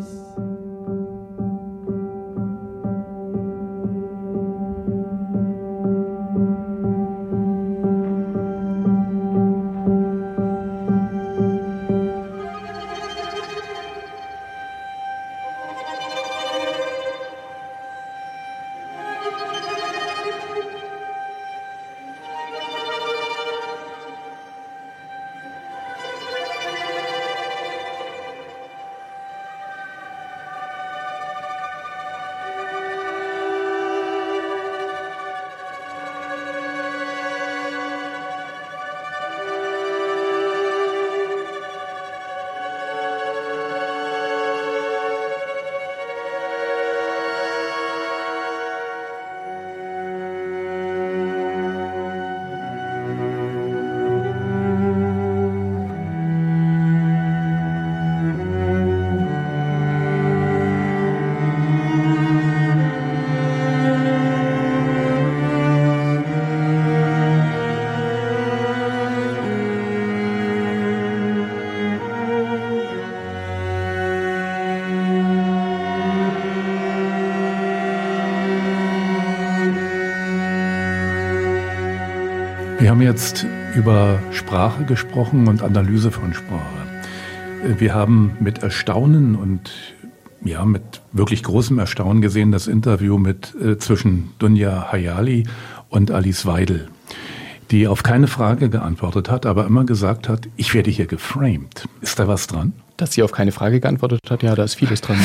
Speaker 2: Wir haben jetzt über Sprache gesprochen und Analyse von Sprache. Wir haben mit Erstaunen und mit wirklich großem Erstaunen gesehen das Interview zwischen Dunja Hayali und Alice Weidel, die auf keine Frage geantwortet hat, aber immer gesagt hat, ich werde hier geframed. Ist da was dran?
Speaker 4: Dass sie auf keine Frage geantwortet hat, ja, da ist vieles dran.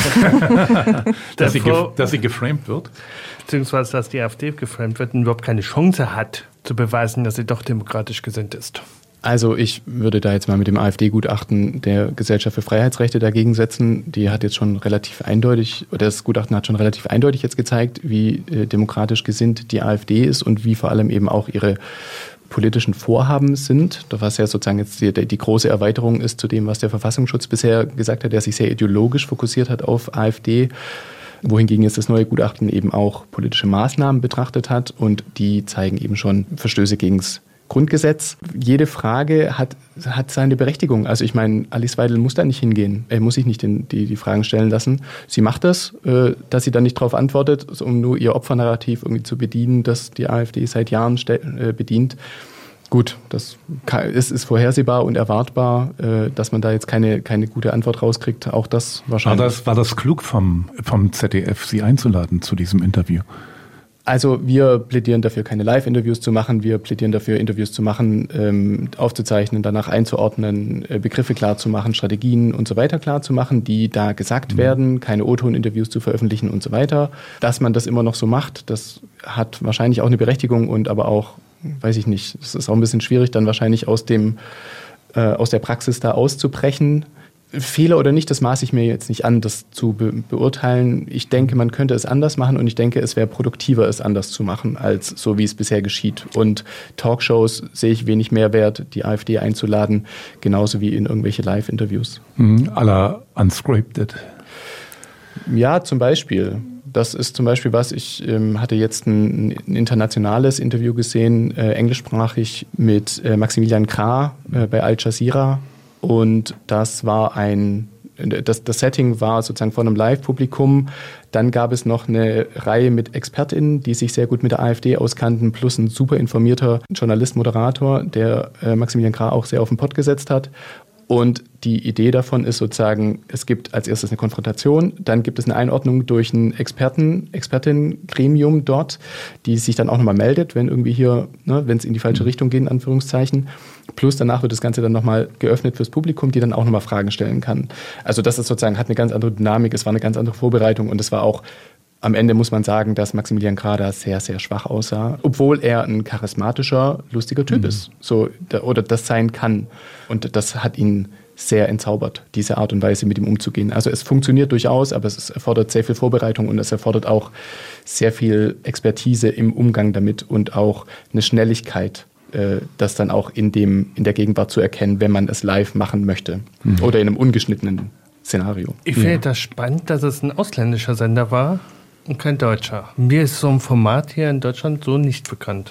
Speaker 2: dass sie geframed wird?
Speaker 7: Beziehungsweise, dass die AfD geframed wird und überhaupt keine Chance hat, zu beweisen, dass sie doch demokratisch gesinnt ist.
Speaker 4: Also ich würde da jetzt mal mit dem AfD-Gutachten der Gesellschaft für Freiheitsrechte dagegen setzen. Die hat jetzt schon relativ eindeutig, oder das Gutachten hat schon relativ eindeutig jetzt gezeigt, wie demokratisch gesinnt die AfD ist und wie vor allem eben auch ihre politischen Vorhaben sind, was ja sozusagen jetzt die große Erweiterung ist zu dem, was der Verfassungsschutz bisher gesagt hat, der sich sehr ideologisch fokussiert hat auf AfD, wohingegen jetzt das neue Gutachten eben auch politische Maßnahmen betrachtet hat und die zeigen eben schon Verstöße gegen das Grundgesetz. Jede Frage hat seine Berechtigung. Also ich meine, Alice Weidel muss da nicht hingehen. Er muss sich nicht die Fragen stellen lassen. Sie macht das, dass sie dann nicht darauf antwortet, um nur ihr Opfernarrativ irgendwie zu bedienen, das die AfD seit Jahren bedient. Gut, es ist vorhersehbar und erwartbar, dass man da jetzt keine gute Antwort rauskriegt. Auch das wahrscheinlich.
Speaker 2: War das klug vom ZDF, Sie einzuladen zu diesem Interview?
Speaker 4: Also wir plädieren dafür, keine Live-Interviews zu machen. Wir plädieren dafür, Interviews zu machen, aufzuzeichnen, danach einzuordnen, Begriffe klar zu machen, Strategien und so weiter klar zu machen, die da gesagt werden, keine O-Ton-Interviews zu veröffentlichen und so weiter. Dass man das immer noch so macht, das hat wahrscheinlich auch eine Berechtigung und aber auch, weiß ich nicht, es ist auch ein bisschen schwierig, dann wahrscheinlich aus der Praxis da auszubrechen. Fehler oder nicht, das maße ich mir jetzt nicht an, das zu beurteilen. Ich denke, man könnte es anders machen und ich denke, es wäre produktiver, es anders zu machen, als so, wie es bisher geschieht. Und Talkshows sehe ich wenig Mehrwert, die AfD einzuladen, genauso wie in irgendwelche Live-Interviews.
Speaker 2: À la Unscripted.
Speaker 4: Ja, zum Beispiel. Das ist zum Beispiel was, ich hatte jetzt ein internationales Interview gesehen, englischsprachig mit Maximilian Krah bei Al Jazeera. Und das war das Setting war sozusagen vor einem Live-Publikum. Dann gab es noch eine Reihe mit ExpertInnen, die sich sehr gut mit der AfD auskannten, plus ein super informierter Journalist, Moderator, der Maximilian Krah auch sehr auf den Pott gesetzt hat. Und die Idee davon ist sozusagen, es gibt als erstes eine Konfrontation, dann gibt es eine Einordnung durch ein Expertinnen-Gremium dort, die sich dann auch nochmal meldet, wenn irgendwie hier, wenn es in die falsche Richtung geht, in Anführungszeichen. Plus danach wird das Ganze dann nochmal geöffnet fürs Publikum, die dann auch nochmal Fragen stellen kann. Also das ist sozusagen, hat eine ganz andere Dynamik, es war eine ganz andere Vorbereitung und es war auch, am Ende muss man sagen, dass Maximilian Krah da sehr, sehr schwach aussah, obwohl er ein charismatischer, lustiger Typ ist, oder das sein kann. Und das hat ihn sehr entzaubert, diese Art und Weise mit ihm umzugehen. Also es funktioniert durchaus, aber es erfordert sehr viel Vorbereitung und es erfordert auch sehr viel Expertise im Umgang damit und auch eine Schnelligkeit, das dann auch in der Gegenwart zu erkennen, wenn man es live machen möchte oder in einem ungeschnittenen Szenario.
Speaker 7: Ich finde das spannend, dass es ein ausländischer Sender war und kein deutscher. Mir ist so ein Format hier in Deutschland so nicht bekannt.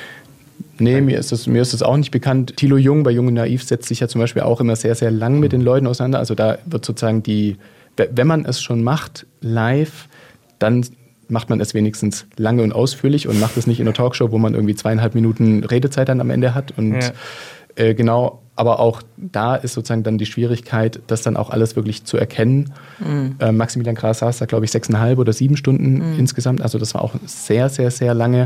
Speaker 4: Nee, mir ist es auch nicht bekannt. Thilo Jung bei Jung und Naiv setzt sich ja zum Beispiel auch immer sehr, sehr lang mit den Leuten auseinander. Also da wird sozusagen wenn man es schon macht, live, dann macht man es wenigstens lange und ausführlich und macht es nicht in einer Talkshow, wo man irgendwie 2,5 Minuten Redezeit dann am Ende hat. Und genau, aber auch da ist sozusagen dann die Schwierigkeit, das dann auch alles wirklich zu erkennen. Maximilian Krah saß da, glaube ich, 6,5 oder 7 Stunden insgesamt. Also das war auch sehr, sehr, sehr lange.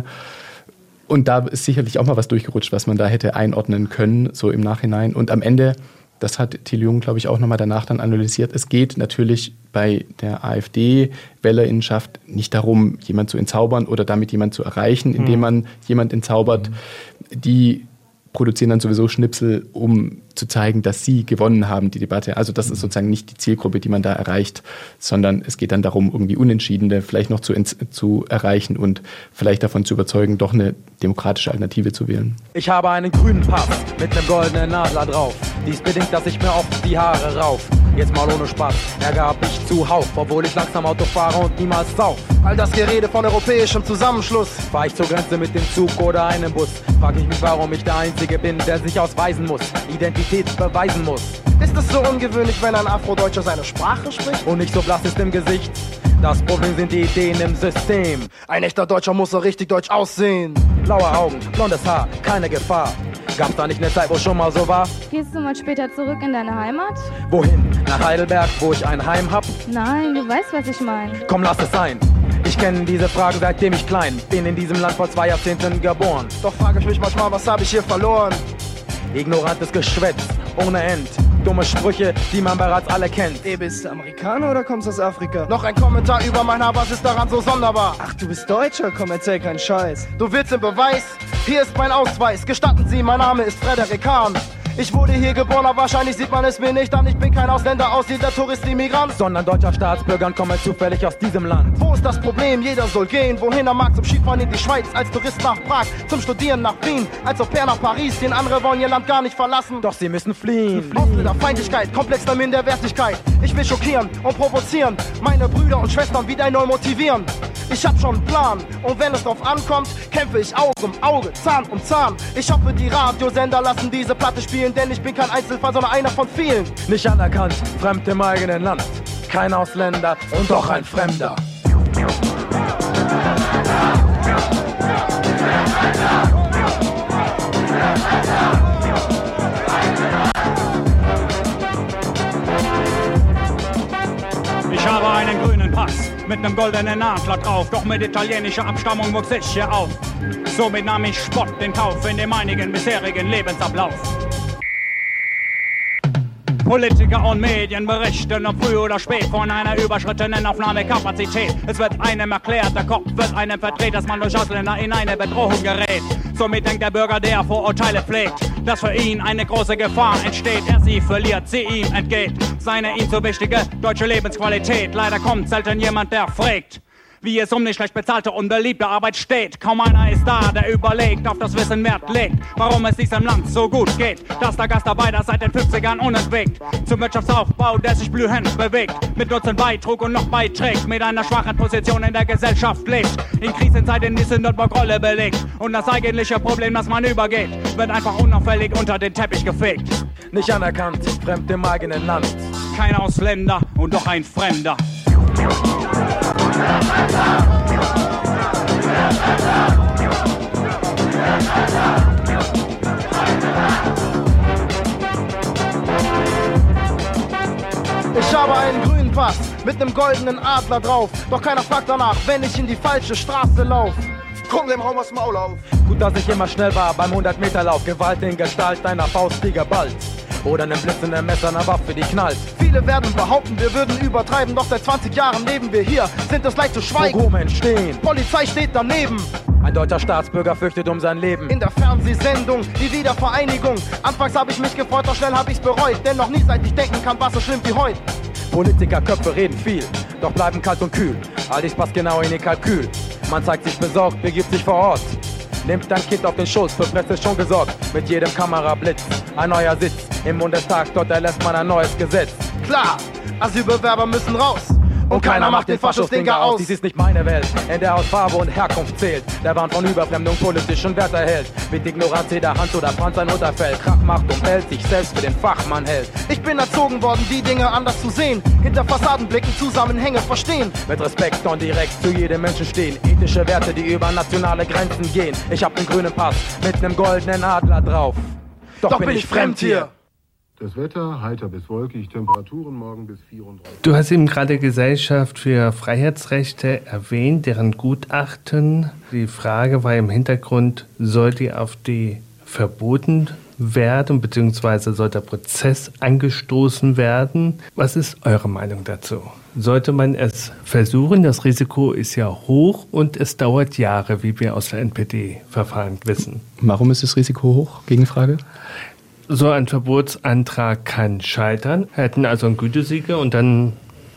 Speaker 4: Und da ist sicherlich auch mal was durchgerutscht, was man da hätte einordnen können, so im Nachhinein. Und am Ende, das hat Thilo Jung, glaube ich, auch nochmal danach dann analysiert, es geht natürlich bei der AfD-Wählerinnenschaft nicht darum, jemanden zu entzaubern oder damit jemanden zu erreichen, indem man jemanden entzaubert. Die produzieren dann sowieso Schnipsel, um zu zeigen, dass sie gewonnen haben, die Debatte. Also das ist sozusagen nicht die Zielgruppe, die man da erreicht, sondern es geht dann darum, irgendwie Unentschiedene vielleicht noch zu erreichen und vielleicht davon zu überzeugen, doch eine demokratische Alternative zu wählen.
Speaker 13: Ich habe einen grünen Pass mit einem goldenen Adler drauf. Dies bedingt, dass ich mir oft die Haare rauf. Jetzt mal ohne Spaß, Ärger hab ich zuhauf, obwohl ich langsam Auto fahre und niemals sauf. All das Gerede von europäischem Zusammenschluss. Fahr ich zur Grenze mit dem Zug oder einem Bus, frag ich mich, warum ich der Einzige bin, der sich ausweisen muss, Identität beweisen muss. Ist es so ungewöhnlich, wenn ein Afrodeutscher seine Sprache spricht? Und nicht so blass ist im Gesicht. Das Problem sind die Ideen im System.
Speaker 10: Ein echter Deutscher muss so richtig deutsch aussehen.
Speaker 13: Blaue Augen, blondes Haar, keine Gefahr. Gab's da nicht eine Zeit, wo schon mal so war?
Speaker 14: Gehst du mal später zurück in deine Heimat?
Speaker 13: Wohin? Nach Heidelberg, wo ich ein Heim hab?
Speaker 14: Nein, du weißt, was ich meine.
Speaker 13: Komm, lass es sein. Ich kenne diese Fragen, seitdem ich klein bin, in diesem Land vor 2 Jahrzehnten geboren.
Speaker 10: Doch frage ich mich manchmal, was habe ich hier verloren?
Speaker 13: Ignorantes Geschwätz, ohne End. Dumme Sprüche, die man bereits alle kennt.
Speaker 10: Ey, bist du Amerikaner oder kommst aus Afrika? Noch ein Kommentar über mein Haar, was ist daran so sonderbar? Ach, du bist Deutscher, komm, erzähl keinen Scheiß. Du willst den Beweis? Hier ist mein Ausweis. Gestatten Sie, mein Name ist Frederik Hahn. Ich wurde hier geboren, aber wahrscheinlich sieht man es mir nicht an. Ich bin kein Ausländer, Aussiedler, Tourist, Immigrant,
Speaker 13: sondern deutscher Staatsbürger und komme zufällig aus diesem Land.
Speaker 10: Wo ist das Problem? Jeder soll gehen, wohin er mag. Zum Skifahren in die Schweiz, als Tourist nach Prag, zum Studieren nach Wien, als Au-pair nach Paris. Den andere wollen ihr Land gar nicht verlassen,
Speaker 13: doch sie müssen fliehen.
Speaker 10: Ausländerfeindlichkeit, komplexer Minderwertigkeit. Ich will schockieren und provozieren, meine Brüder und Schwestern wieder neu motivieren. Ich hab schon einen Plan und wenn es drauf ankommt, kämpfe ich Auge um Auge, Zahn um Zahn. Ich hoffe, die Radiosender lassen diese Platte spielen, denn ich bin kein Einzelfall, sondern einer von vielen.
Speaker 13: Nicht anerkannt, fremd im eigenen Land, kein Ausländer und doch ein Fremder.
Speaker 15: Ich habe einen grünen Pass mit nem goldenen Adler drauf, doch mit italienischer Abstammung wuchs ich hier auf. Somit nahm ich Spott in Kauf in dem einigen bisherigen Lebensablauf. Politiker und Medien berichten ob früh oder spät von einer überschrittenen Aufnahmekapazität. Es wird einem erklärt, der Kopf wird einem verdreht, dass man durch Ausländer in eine Bedrohung gerät. Somit denkt der Bürger, der Vorurteile pflegt, dass für ihn eine große Gefahr entsteht. Er sie verliert, sie ihm entgeht. Seine ihm so wichtige deutsche Lebensqualität. Leider kommt selten jemand, der fragt, wie es um die schlecht bezahlte und beliebte Arbeit steht. Kaum einer ist da, der überlegt, auf das Wissen Wert legt, warum es diesem Land so gut geht. Dass der Gastarbeiter seit den 50ern unentwegt zum Wirtschaftsaufbau, der sich blühend bewegt, mit Nutzen beitrug und noch beiträgt, mit einer schwachen Position in der Gesellschaft lebt, in Krisenzeiten die Sündenbock-Rolle belegt und das eigentliche Problem, das man übergeht, wird einfach unauffällig unter den Teppich gefegt.
Speaker 13: Nicht anerkannt, fremd im eigenen Land,
Speaker 15: kein Ausländer und doch ein Fremder.
Speaker 10: Ich habe einen grünen Pass mit nem goldenen Adler drauf, doch keiner fragt danach, wenn ich in die falsche Straße lauf. Komm dem Raum aus dem Maul auf.
Speaker 13: Gut, dass ich immer schnell war beim 100-Meter-Lauf, Gewalt in Gestalt einer Faust, die geballt. Oder einem blitzenden Messer, einer Waffe, die knallt.
Speaker 10: Viele werden behaupten, wir würden übertreiben, doch seit 20 Jahren leben wir hier, sind es leicht zu schweigen.
Speaker 13: Pogrome entstehen,
Speaker 10: Polizei steht daneben.
Speaker 13: Ein deutscher Staatsbürger fürchtet um sein Leben.
Speaker 10: In der Fernsehsendung, die Wiedervereinigung. Anfangs habe ich mich gefreut, doch schnell habe ich's bereut, denn noch nie seit ich denken kann, was so schlimm wie heute.
Speaker 13: Politikerköpfe reden viel, doch bleiben kalt und kühl. All dies passt genau in ihr Kalkül. Man zeigt sich besorgt, begibt sich vor Ort. Nimmt dein Kind auf den Schoß, für Presse ist schon gesorgt. Mit jedem Kamerablitz, ein neuer Sitz. Im Bundestag, dort erlässt man ein neues Gesetz.
Speaker 10: Klar, Asylbewerber müssen raus. Und keiner macht den Faschos-Dinger aus.
Speaker 13: Dies ist nicht meine Welt, in der Hautfarbe und Herkunft zählt. Der Wahn von Überfremdung politischen Wert erhält. Mit Ignoranz jeder Hand oder Franz ein Unterfeld. Krach macht und hält, sich selbst für den Fachmann hält.
Speaker 10: Ich bin erzogen worden, die Dinge anders zu sehen. Hinter Fassadenblicken Zusammenhänge verstehen.
Speaker 13: Mit Respekt und direkt zu jedem Menschen stehen. Ethische Werte, die über nationale Grenzen gehen. Ich hab den grünen Pass mit nem goldenen Adler drauf. Doch bin ich fremd hier.
Speaker 16: Das Wetter, heiter bis wolkig, Temperaturen morgen bis 34.
Speaker 7: Du hast eben gerade Gesellschaft für Freiheitsrechte erwähnt, deren Gutachten. Die Frage war im Hintergrund, soll die AfD verboten werden, beziehungsweise soll der Prozess angestoßen werden? Was ist eure Meinung dazu? Sollte man es versuchen? Das Risiko ist ja hoch und es dauert Jahre, wie wir aus der NPD-Verfahren wissen.
Speaker 4: Warum ist das Risiko hoch? Gegenfrage.
Speaker 7: So ein Verbotsantrag kann scheitern, hätten also einen Gütesiegel und dann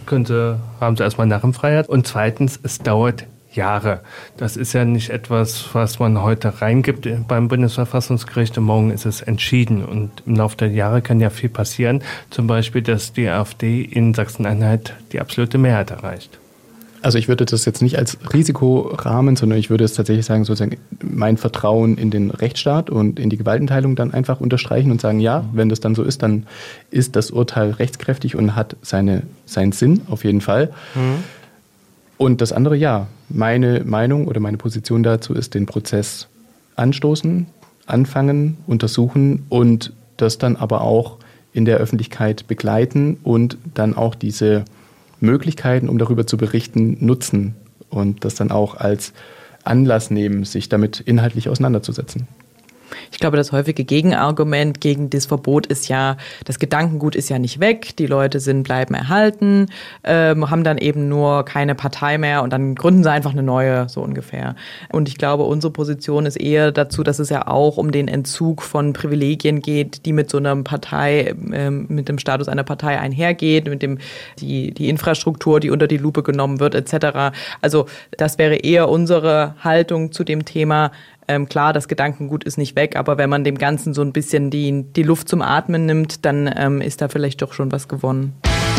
Speaker 7: haben sie erstmal Narrenfreiheit. Und zweitens, es dauert Jahre. Das ist ja nicht etwas, was man heute reingibt beim Bundesverfassungsgericht und morgen ist es entschieden. Und im Laufe der Jahre kann ja viel passieren. Zum Beispiel, dass die AfD in Sachsen-Anhalt die absolute Mehrheit erreicht.
Speaker 4: Also ich würde das jetzt nicht als Risikorahmen, sondern ich würde es tatsächlich sagen, sozusagen mein Vertrauen in den Rechtsstaat und in die Gewaltenteilung dann einfach unterstreichen und sagen, ja, wenn das dann so ist, dann ist das Urteil rechtskräftig und hat seinen Sinn auf jeden Fall. Und das andere, ja, meine Meinung oder meine Position dazu ist, den Prozess anstoßen, anfangen, untersuchen und das dann aber auch in der Öffentlichkeit begleiten und dann auch diese Möglichkeiten, um darüber zu berichten, nutzen und das dann auch als Anlass nehmen, sich damit inhaltlich auseinanderzusetzen.
Speaker 3: Ich glaube, das häufige Gegenargument gegen das Verbot ist ja, das Gedankengut ist ja nicht weg, die Leute bleiben erhalten, haben dann eben nur keine Partei mehr und dann gründen sie einfach eine neue, so ungefähr. Und ich glaube, unsere Position ist eher dazu, dass es ja auch um den Entzug von Privilegien geht, die mit so einer Partei, mit dem Status einer Partei einhergeht, mit dem die Infrastruktur, die unter die Lupe genommen wird, etc. Also das wäre eher unsere Haltung zu dem Thema. Klar, das Gedankengut ist nicht weg, aber wenn man dem Ganzen so ein bisschen die Luft zum Atmen nimmt, dann ist da vielleicht doch schon was gewonnen.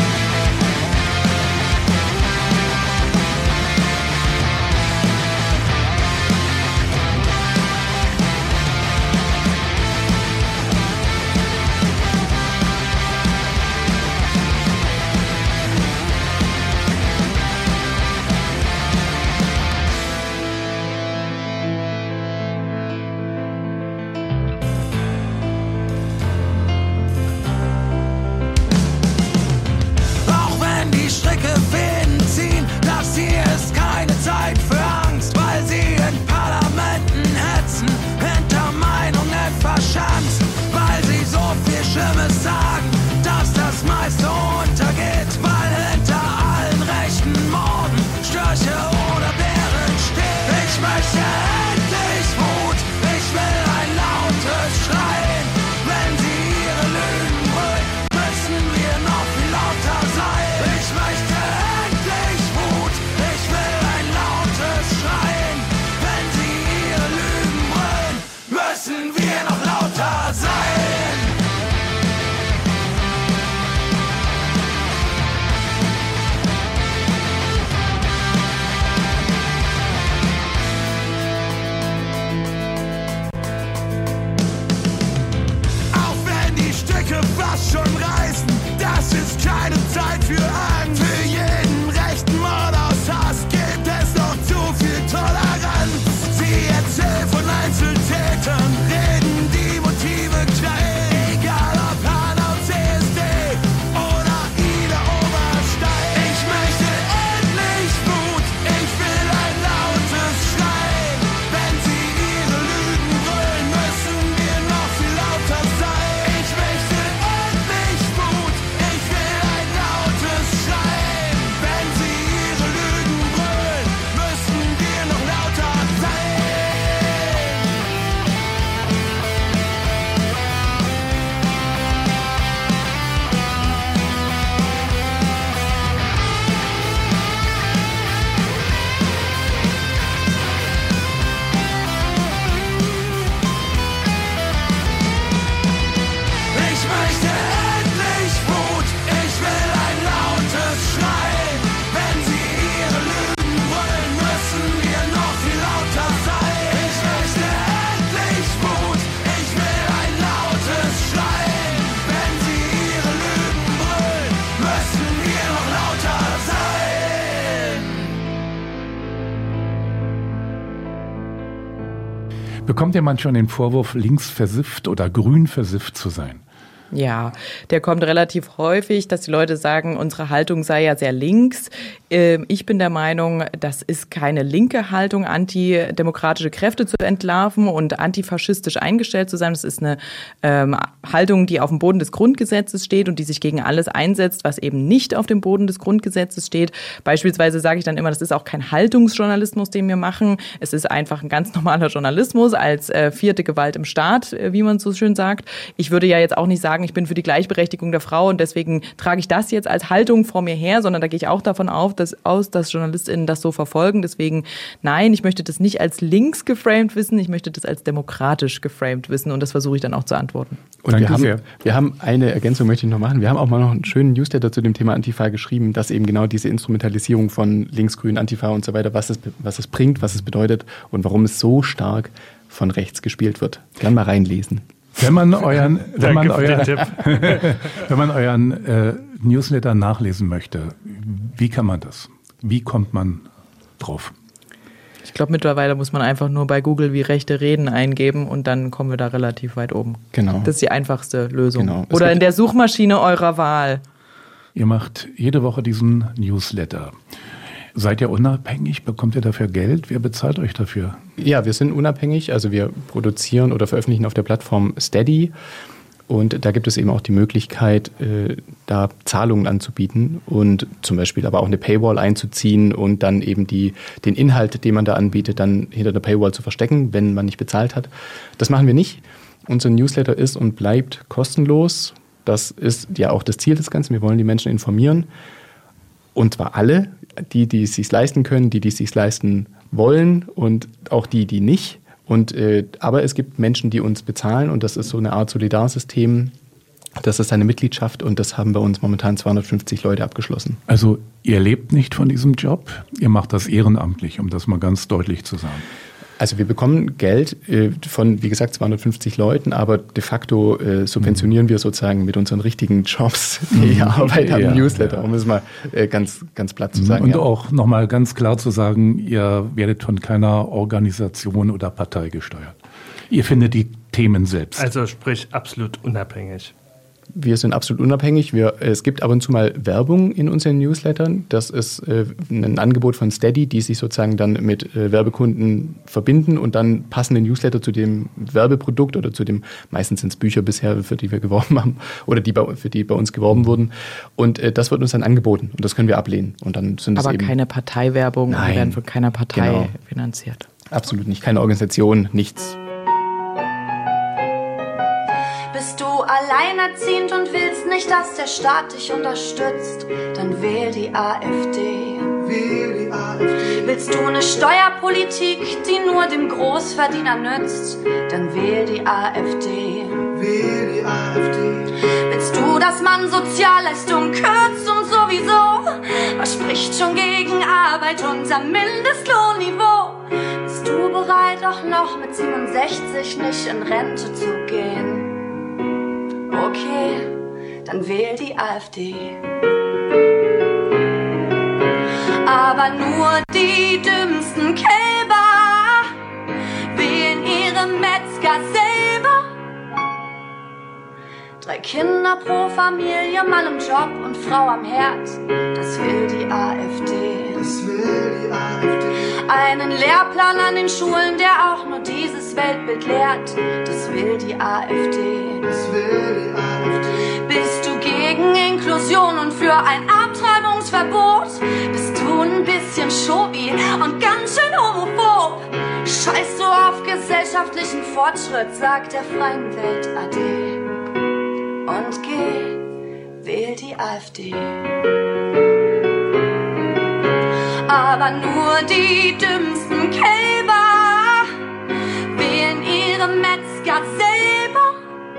Speaker 2: Bekommt ja manchmal den Vorwurf, links versifft oder grün versifft zu sein?
Speaker 3: Ja, der kommt relativ häufig, dass die Leute sagen, unsere Haltung sei ja sehr links. Ich bin der Meinung, das ist keine linke Haltung, antidemokratische Kräfte zu entlarven und antifaschistisch eingestellt zu sein. Das ist eine Haltung, die auf dem Boden des Grundgesetzes steht und die sich gegen alles einsetzt, was eben nicht auf dem Boden des Grundgesetzes steht. Beispielsweise sage ich dann immer, das ist auch kein Haltungsjournalismus, den wir machen. Es ist einfach ein ganz normaler Journalismus als vierte Gewalt im Staat, wie man so schön sagt. Ich würde ja jetzt auch nicht sagen, ich bin für die Gleichberechtigung der Frau und deswegen trage ich das jetzt als Haltung vor mir her, sondern da gehe ich auch davon aus, dass JournalistInnen das so verfolgen. Deswegen, nein, ich möchte das nicht als links geframed wissen, ich möchte das als demokratisch geframed wissen und das versuche ich dann auch zu antworten.
Speaker 4: Und wir haben eine Ergänzung, möchte ich noch machen. Wir haben auch mal noch einen schönen Newsletter zu dem Thema Antifa geschrieben, dass eben genau diese Instrumentalisierung von linksgrün, Antifa und so weiter, was es bringt, was es bedeutet und warum es so stark von rechts gespielt wird. Gerne mal reinlesen.
Speaker 2: Wenn man euren Newsletter nachlesen möchte, wie kann man das? Wie kommt man drauf?
Speaker 3: Ich glaube, mittlerweile muss man einfach nur bei Google wie rechte Reden eingeben und dann kommen wir da relativ weit oben.
Speaker 4: Genau.
Speaker 3: Das ist die einfachste Lösung.
Speaker 4: Genau.
Speaker 3: Oder in der Suchmaschine eurer Wahl.
Speaker 2: Ihr macht jede Woche diesen Newsletter. Seid ihr unabhängig? Bekommt ihr dafür Geld? Wer bezahlt euch dafür?
Speaker 4: Ja, wir sind unabhängig. Also wir produzieren oder veröffentlichen auf der Plattform Steady. Und da gibt es eben auch die Möglichkeit, da Zahlungen anzubieten und zum Beispiel aber auch eine Paywall einzuziehen und dann eben den Inhalt, den man da anbietet, dann hinter der Paywall zu verstecken, wenn man nicht bezahlt hat. Das machen wir nicht. Unser Newsletter ist und bleibt kostenlos. Das ist ja auch das Ziel des Ganzen. Wir wollen die Menschen informieren. Und zwar alle, die es sich leisten können, die es sich leisten wollen und auch die nicht. Aber es gibt Menschen, die uns bezahlen und das ist so eine Art Solidarsystem. Das ist eine Mitgliedschaft und das haben bei uns momentan 250 Leute abgeschlossen.
Speaker 2: Also ihr lebt nicht von diesem Job, ihr macht das ehrenamtlich, um das mal ganz deutlich zu sagen.
Speaker 4: Also wir bekommen Geld von, wie gesagt, 250 Leuten, aber de facto subventionieren wir sozusagen mit unseren richtigen Jobs die Arbeit am Newsletter, um es mal ganz platt zu sagen.
Speaker 2: Und auch nochmal ganz klar zu sagen, ihr werdet von keiner Organisation oder Partei gesteuert. Ihr findet die Themen selbst.
Speaker 7: Also sprich absolut unabhängig.
Speaker 4: Wir sind absolut unabhängig. Es gibt ab und zu mal Werbung in unseren Newslettern. Das ist ein Angebot von Steady, die sich sozusagen dann mit Werbekunden verbinden und dann passende Newsletter zu dem Werbeprodukt oder zu dem, meistens sind es Bücher bisher, für die wir geworben haben oder für die bei uns geworben wurden. Und das wird uns dann angeboten und das können wir ablehnen. Und dann sind
Speaker 3: aber
Speaker 4: eben
Speaker 3: keine Parteiwerbung, wir werden von keiner Partei finanziert.
Speaker 4: Absolut nicht, keine Organisation, nichts.
Speaker 17: Bist du alleinerziehend und willst nicht, dass der Staat dich unterstützt, dann wähl die AfD. Wähl die AfD. Willst du eine Steuerpolitik, die nur dem Großverdiener nützt, dann wähl die AfD. Wähl die AfD. Willst du, dass man Sozialleistungen kürzt und sowieso? Was spricht schon gegen Arbeit unter Mindestlohnniveau? Bist du bereit, auch noch mit 67 nicht in Rente zu gehen? Okay, dann wähl die AfD. Aber nur die dümmsten Kälber wählen ihre Metzger selber. 3 Kinder pro Familie, Mann im Job und Frau am Herd. Das will die AfD. Das will die AfD. Einen Lehrplan an den Schulen, der auch nur dieses Weltbild lehrt. Das will die AfD. Das will die AfD. Bist du gegen Inklusion und für ein Abtreibungsverbot? Bist du ein bisschen Schobi und ganz schön homophob? Scheißt du auf gesellschaftlichen Fortschritt, sagt der freien Welt Ade. Und geh, wähl die AfD. Aber nur die dümmsten Kälber wählen ihre Metzger selber.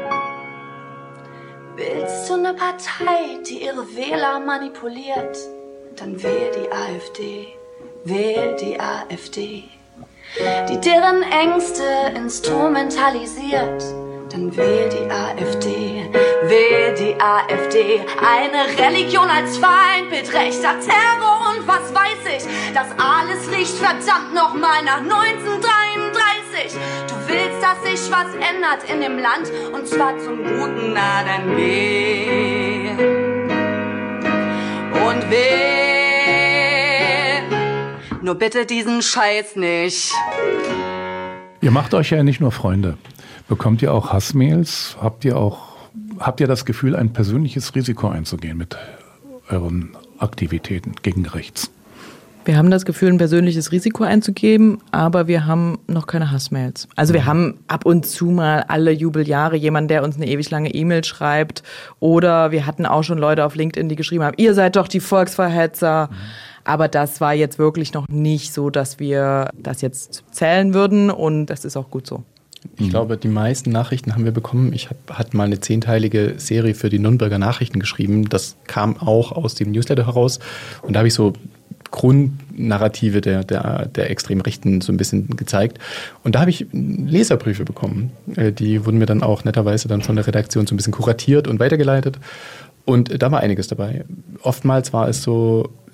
Speaker 17: Willst du eine Partei, die ihre Wähler manipuliert? Dann wähl die AfD, wähl die AfD. Die deren Ängste instrumentalisiert. Dann wähl die AfD, wähl die AfD. Eine Religion als Feindbild, rechter Terror und was weiß ich. Das alles riecht verdammt nochmal nach 1933. Du willst, dass sich was ändert in dem Land und zwar zum Guten, na dann geh und wähl. Nur bitte diesen Scheiß nicht.
Speaker 2: Ihr macht euch ja nicht nur Freunde. Bekommt ihr auch Hassmails? Habt ihr das Gefühl, ein persönliches Risiko einzugehen mit euren Aktivitäten gegen rechts?
Speaker 3: Wir haben das Gefühl, ein persönliches Risiko einzugeben, aber wir haben noch keine Hassmails. Also wir haben ab und zu mal alle Jubeljahre jemanden, der uns eine ewig lange E-Mail schreibt. Oder wir hatten auch schon Leute auf LinkedIn, die geschrieben haben, ihr seid doch die Volksverhetzer. Aber das war jetzt wirklich noch nicht so, dass wir das jetzt zählen würden und das ist auch gut so.
Speaker 4: Ich glaube, die meisten Nachrichten haben wir bekommen. Ich hatte mal eine 10-teilige Serie für die Nürnberger Nachrichten geschrieben. Das kam auch aus dem Newsletter heraus. Und da habe ich so Grundnarrative der extremen Rechten so ein bisschen gezeigt. Und da habe ich Leserbriefe bekommen. Die wurden mir dann auch netterweise dann von der Redaktion so ein bisschen kuratiert und weitergeleitet. Und da war einiges dabei. Oftmals war es so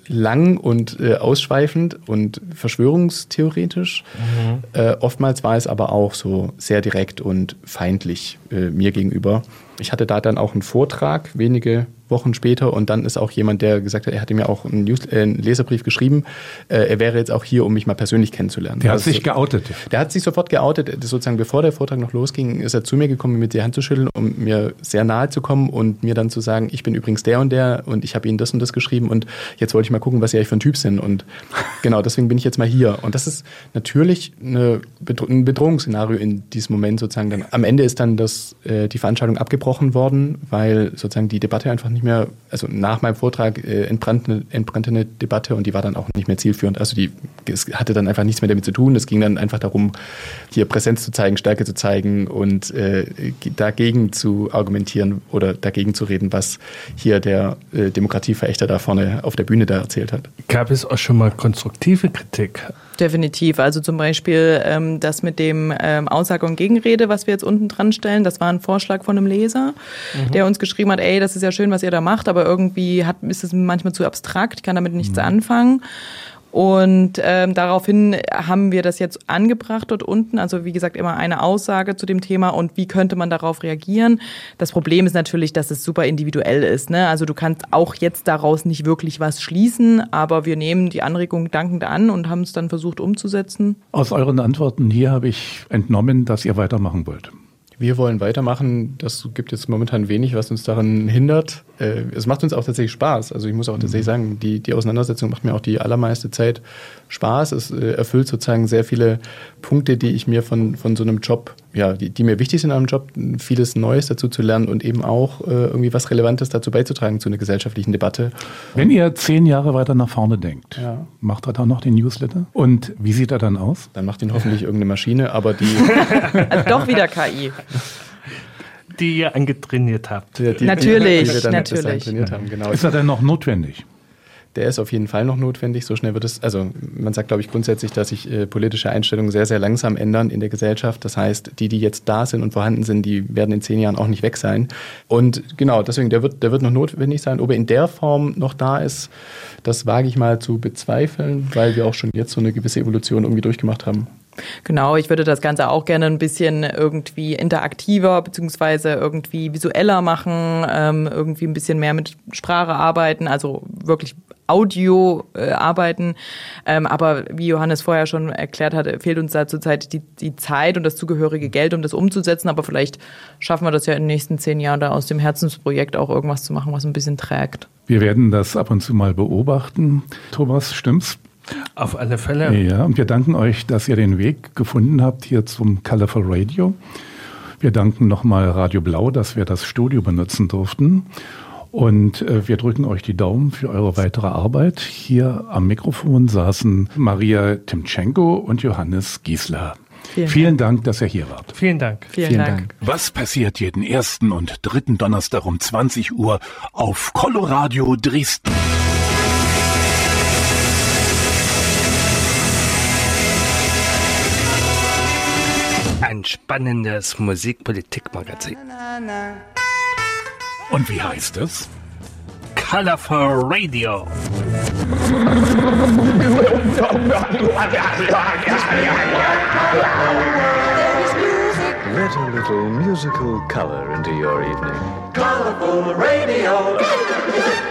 Speaker 4: lang und ausschweifend und verschwörungstheoretisch. Oftmals war es aber auch so sehr direkt und feindlich mir gegenüber. Ich hatte da dann auch einen Vortrag, wenige Wochen später, und dann ist auch jemand, der gesagt hat, er hatte mir auch einen Leserbrief geschrieben, er wäre jetzt auch hier, um mich mal persönlich kennenzulernen.
Speaker 2: Der hat sich geoutet.
Speaker 4: Der hat sich sofort geoutet. Sozusagen bevor der Vortrag noch losging, ist er zu mir gekommen, mir die Hand zu schütteln, um mir sehr nahe zu kommen und mir dann zu sagen, ich bin übrigens der und der und ich habe Ihnen das und das geschrieben und jetzt wollte ich mal gucken, was Sie eigentlich für ein Typ sind. Und genau, deswegen bin ich jetzt mal hier. Und das ist natürlich ein Bedrohungsszenario in diesem Moment sozusagen. Dann, am Ende ist dann die Veranstaltung abgebrochen worden, weil sozusagen die Debatte einfach nicht mehr, also nach meinem Vortrag entbrannte eine Debatte und die war dann auch nicht mehr zielführend. Also es hatte dann einfach nichts mehr damit zu tun. Es ging dann einfach darum, hier Präsenz zu zeigen, Stärke zu zeigen und dagegen zu argumentieren oder dagegen zu reden, was hier der Demokratieverächter da vorne auf der Bühne da erzählt hat.
Speaker 7: Gab es auch schon mal konstruktive Kritik?
Speaker 3: Definitiv. Also zum Beispiel das mit dem Aussage und Gegenrede, was wir jetzt unten dran stellen, das war ein Vorschlag von einem Leser, der uns geschrieben hat, ey, das ist ja schön, was ihr da macht, aber irgendwie ist es manchmal zu abstrakt, ich kann damit nichts anfangen. Und daraufhin haben wir das jetzt angebracht dort unten. Also wie gesagt, immer eine Aussage zu dem Thema und wie könnte man darauf reagieren. Das Problem ist natürlich, dass es super individuell ist, ne? Also du kannst auch jetzt daraus nicht wirklich was schließen, aber wir nehmen die Anregung dankend an und haben es dann versucht umzusetzen.
Speaker 2: Aus euren Antworten hier habe ich entnommen, dass ihr weitermachen wollt.
Speaker 4: Wir wollen weitermachen. Das gibt jetzt momentan wenig, was uns daran hindert. Es macht uns auch tatsächlich Spaß. Also ich muss auch tatsächlich sagen, die Auseinandersetzung macht mir auch die allermeiste Zeit Spaß. Es erfüllt sozusagen sehr viele Punkte, die ich mir von so einem Job, ja, die mir wichtig sind an einem Job, vieles Neues dazu zu lernen und eben auch irgendwie was Relevantes dazu beizutragen zu einer gesellschaftlichen Debatte.
Speaker 2: Wenn ihr 10 Jahre weiter nach vorne denkt, macht er dann noch den Newsletter? Und wie sieht er dann aus?
Speaker 4: Dann macht ihn hoffentlich irgendeine Maschine, aber die...
Speaker 3: Also doch wieder KI.
Speaker 7: Die ihr angetrainiert habt.
Speaker 3: Natürlich.
Speaker 4: Trainiert haben, genau.
Speaker 2: Ist er denn noch notwendig?
Speaker 4: Der ist auf jeden Fall noch notwendig. So schnell wird es, also man sagt, glaube ich, grundsätzlich, dass sich politische Einstellungen sehr, sehr langsam ändern in der Gesellschaft. Das heißt, die jetzt da sind und vorhanden sind, die werden in 10 Jahren auch nicht weg sein. Und genau, deswegen, der wird noch notwendig sein. Ob er in der Form noch da ist, das wage ich mal zu bezweifeln, weil wir auch schon jetzt so eine gewisse Evolution irgendwie durchgemacht haben.
Speaker 3: Genau, ich würde das Ganze auch gerne ein bisschen irgendwie interaktiver beziehungsweise irgendwie visueller machen, irgendwie ein bisschen mehr mit Sprache arbeiten, also wirklich Audio arbeiten. Aber wie Johannes vorher schon erklärt hat, fehlt uns da zurzeit die Zeit und das zugehörige Geld, um das umzusetzen. Aber vielleicht schaffen wir das ja in den nächsten 10 Jahren, da aus dem Herzensprojekt auch irgendwas zu machen, was ein bisschen trägt. Wir werden das ab und zu mal beobachten. Thomas, stimmt's?
Speaker 7: Auf alle Fälle.
Speaker 2: Ja, und wir danken euch, dass ihr den Weg gefunden habt hier zum Colorful Radio. Wir danken nochmal Radio Blau, dass wir das Studio benutzen durften. Und wir drücken euch die Daumen für eure weitere Arbeit. Hier am Mikrofon saßen Maria Timtschenko und Johannes Giesler. Vielen Dank, dass ihr hier wart.
Speaker 7: Vielen Dank.
Speaker 3: Vielen Dank.
Speaker 2: Was passiert jeden 1. und 3. Donnerstag um 20 Uhr auf Coloradio Dresden?
Speaker 7: Ein spannendes Musikpolitikmagazin.
Speaker 2: Und wie heißt es?
Speaker 7: Colorful Radio.
Speaker 5: Let a little musical color into your evening.
Speaker 6: Colorful Radio.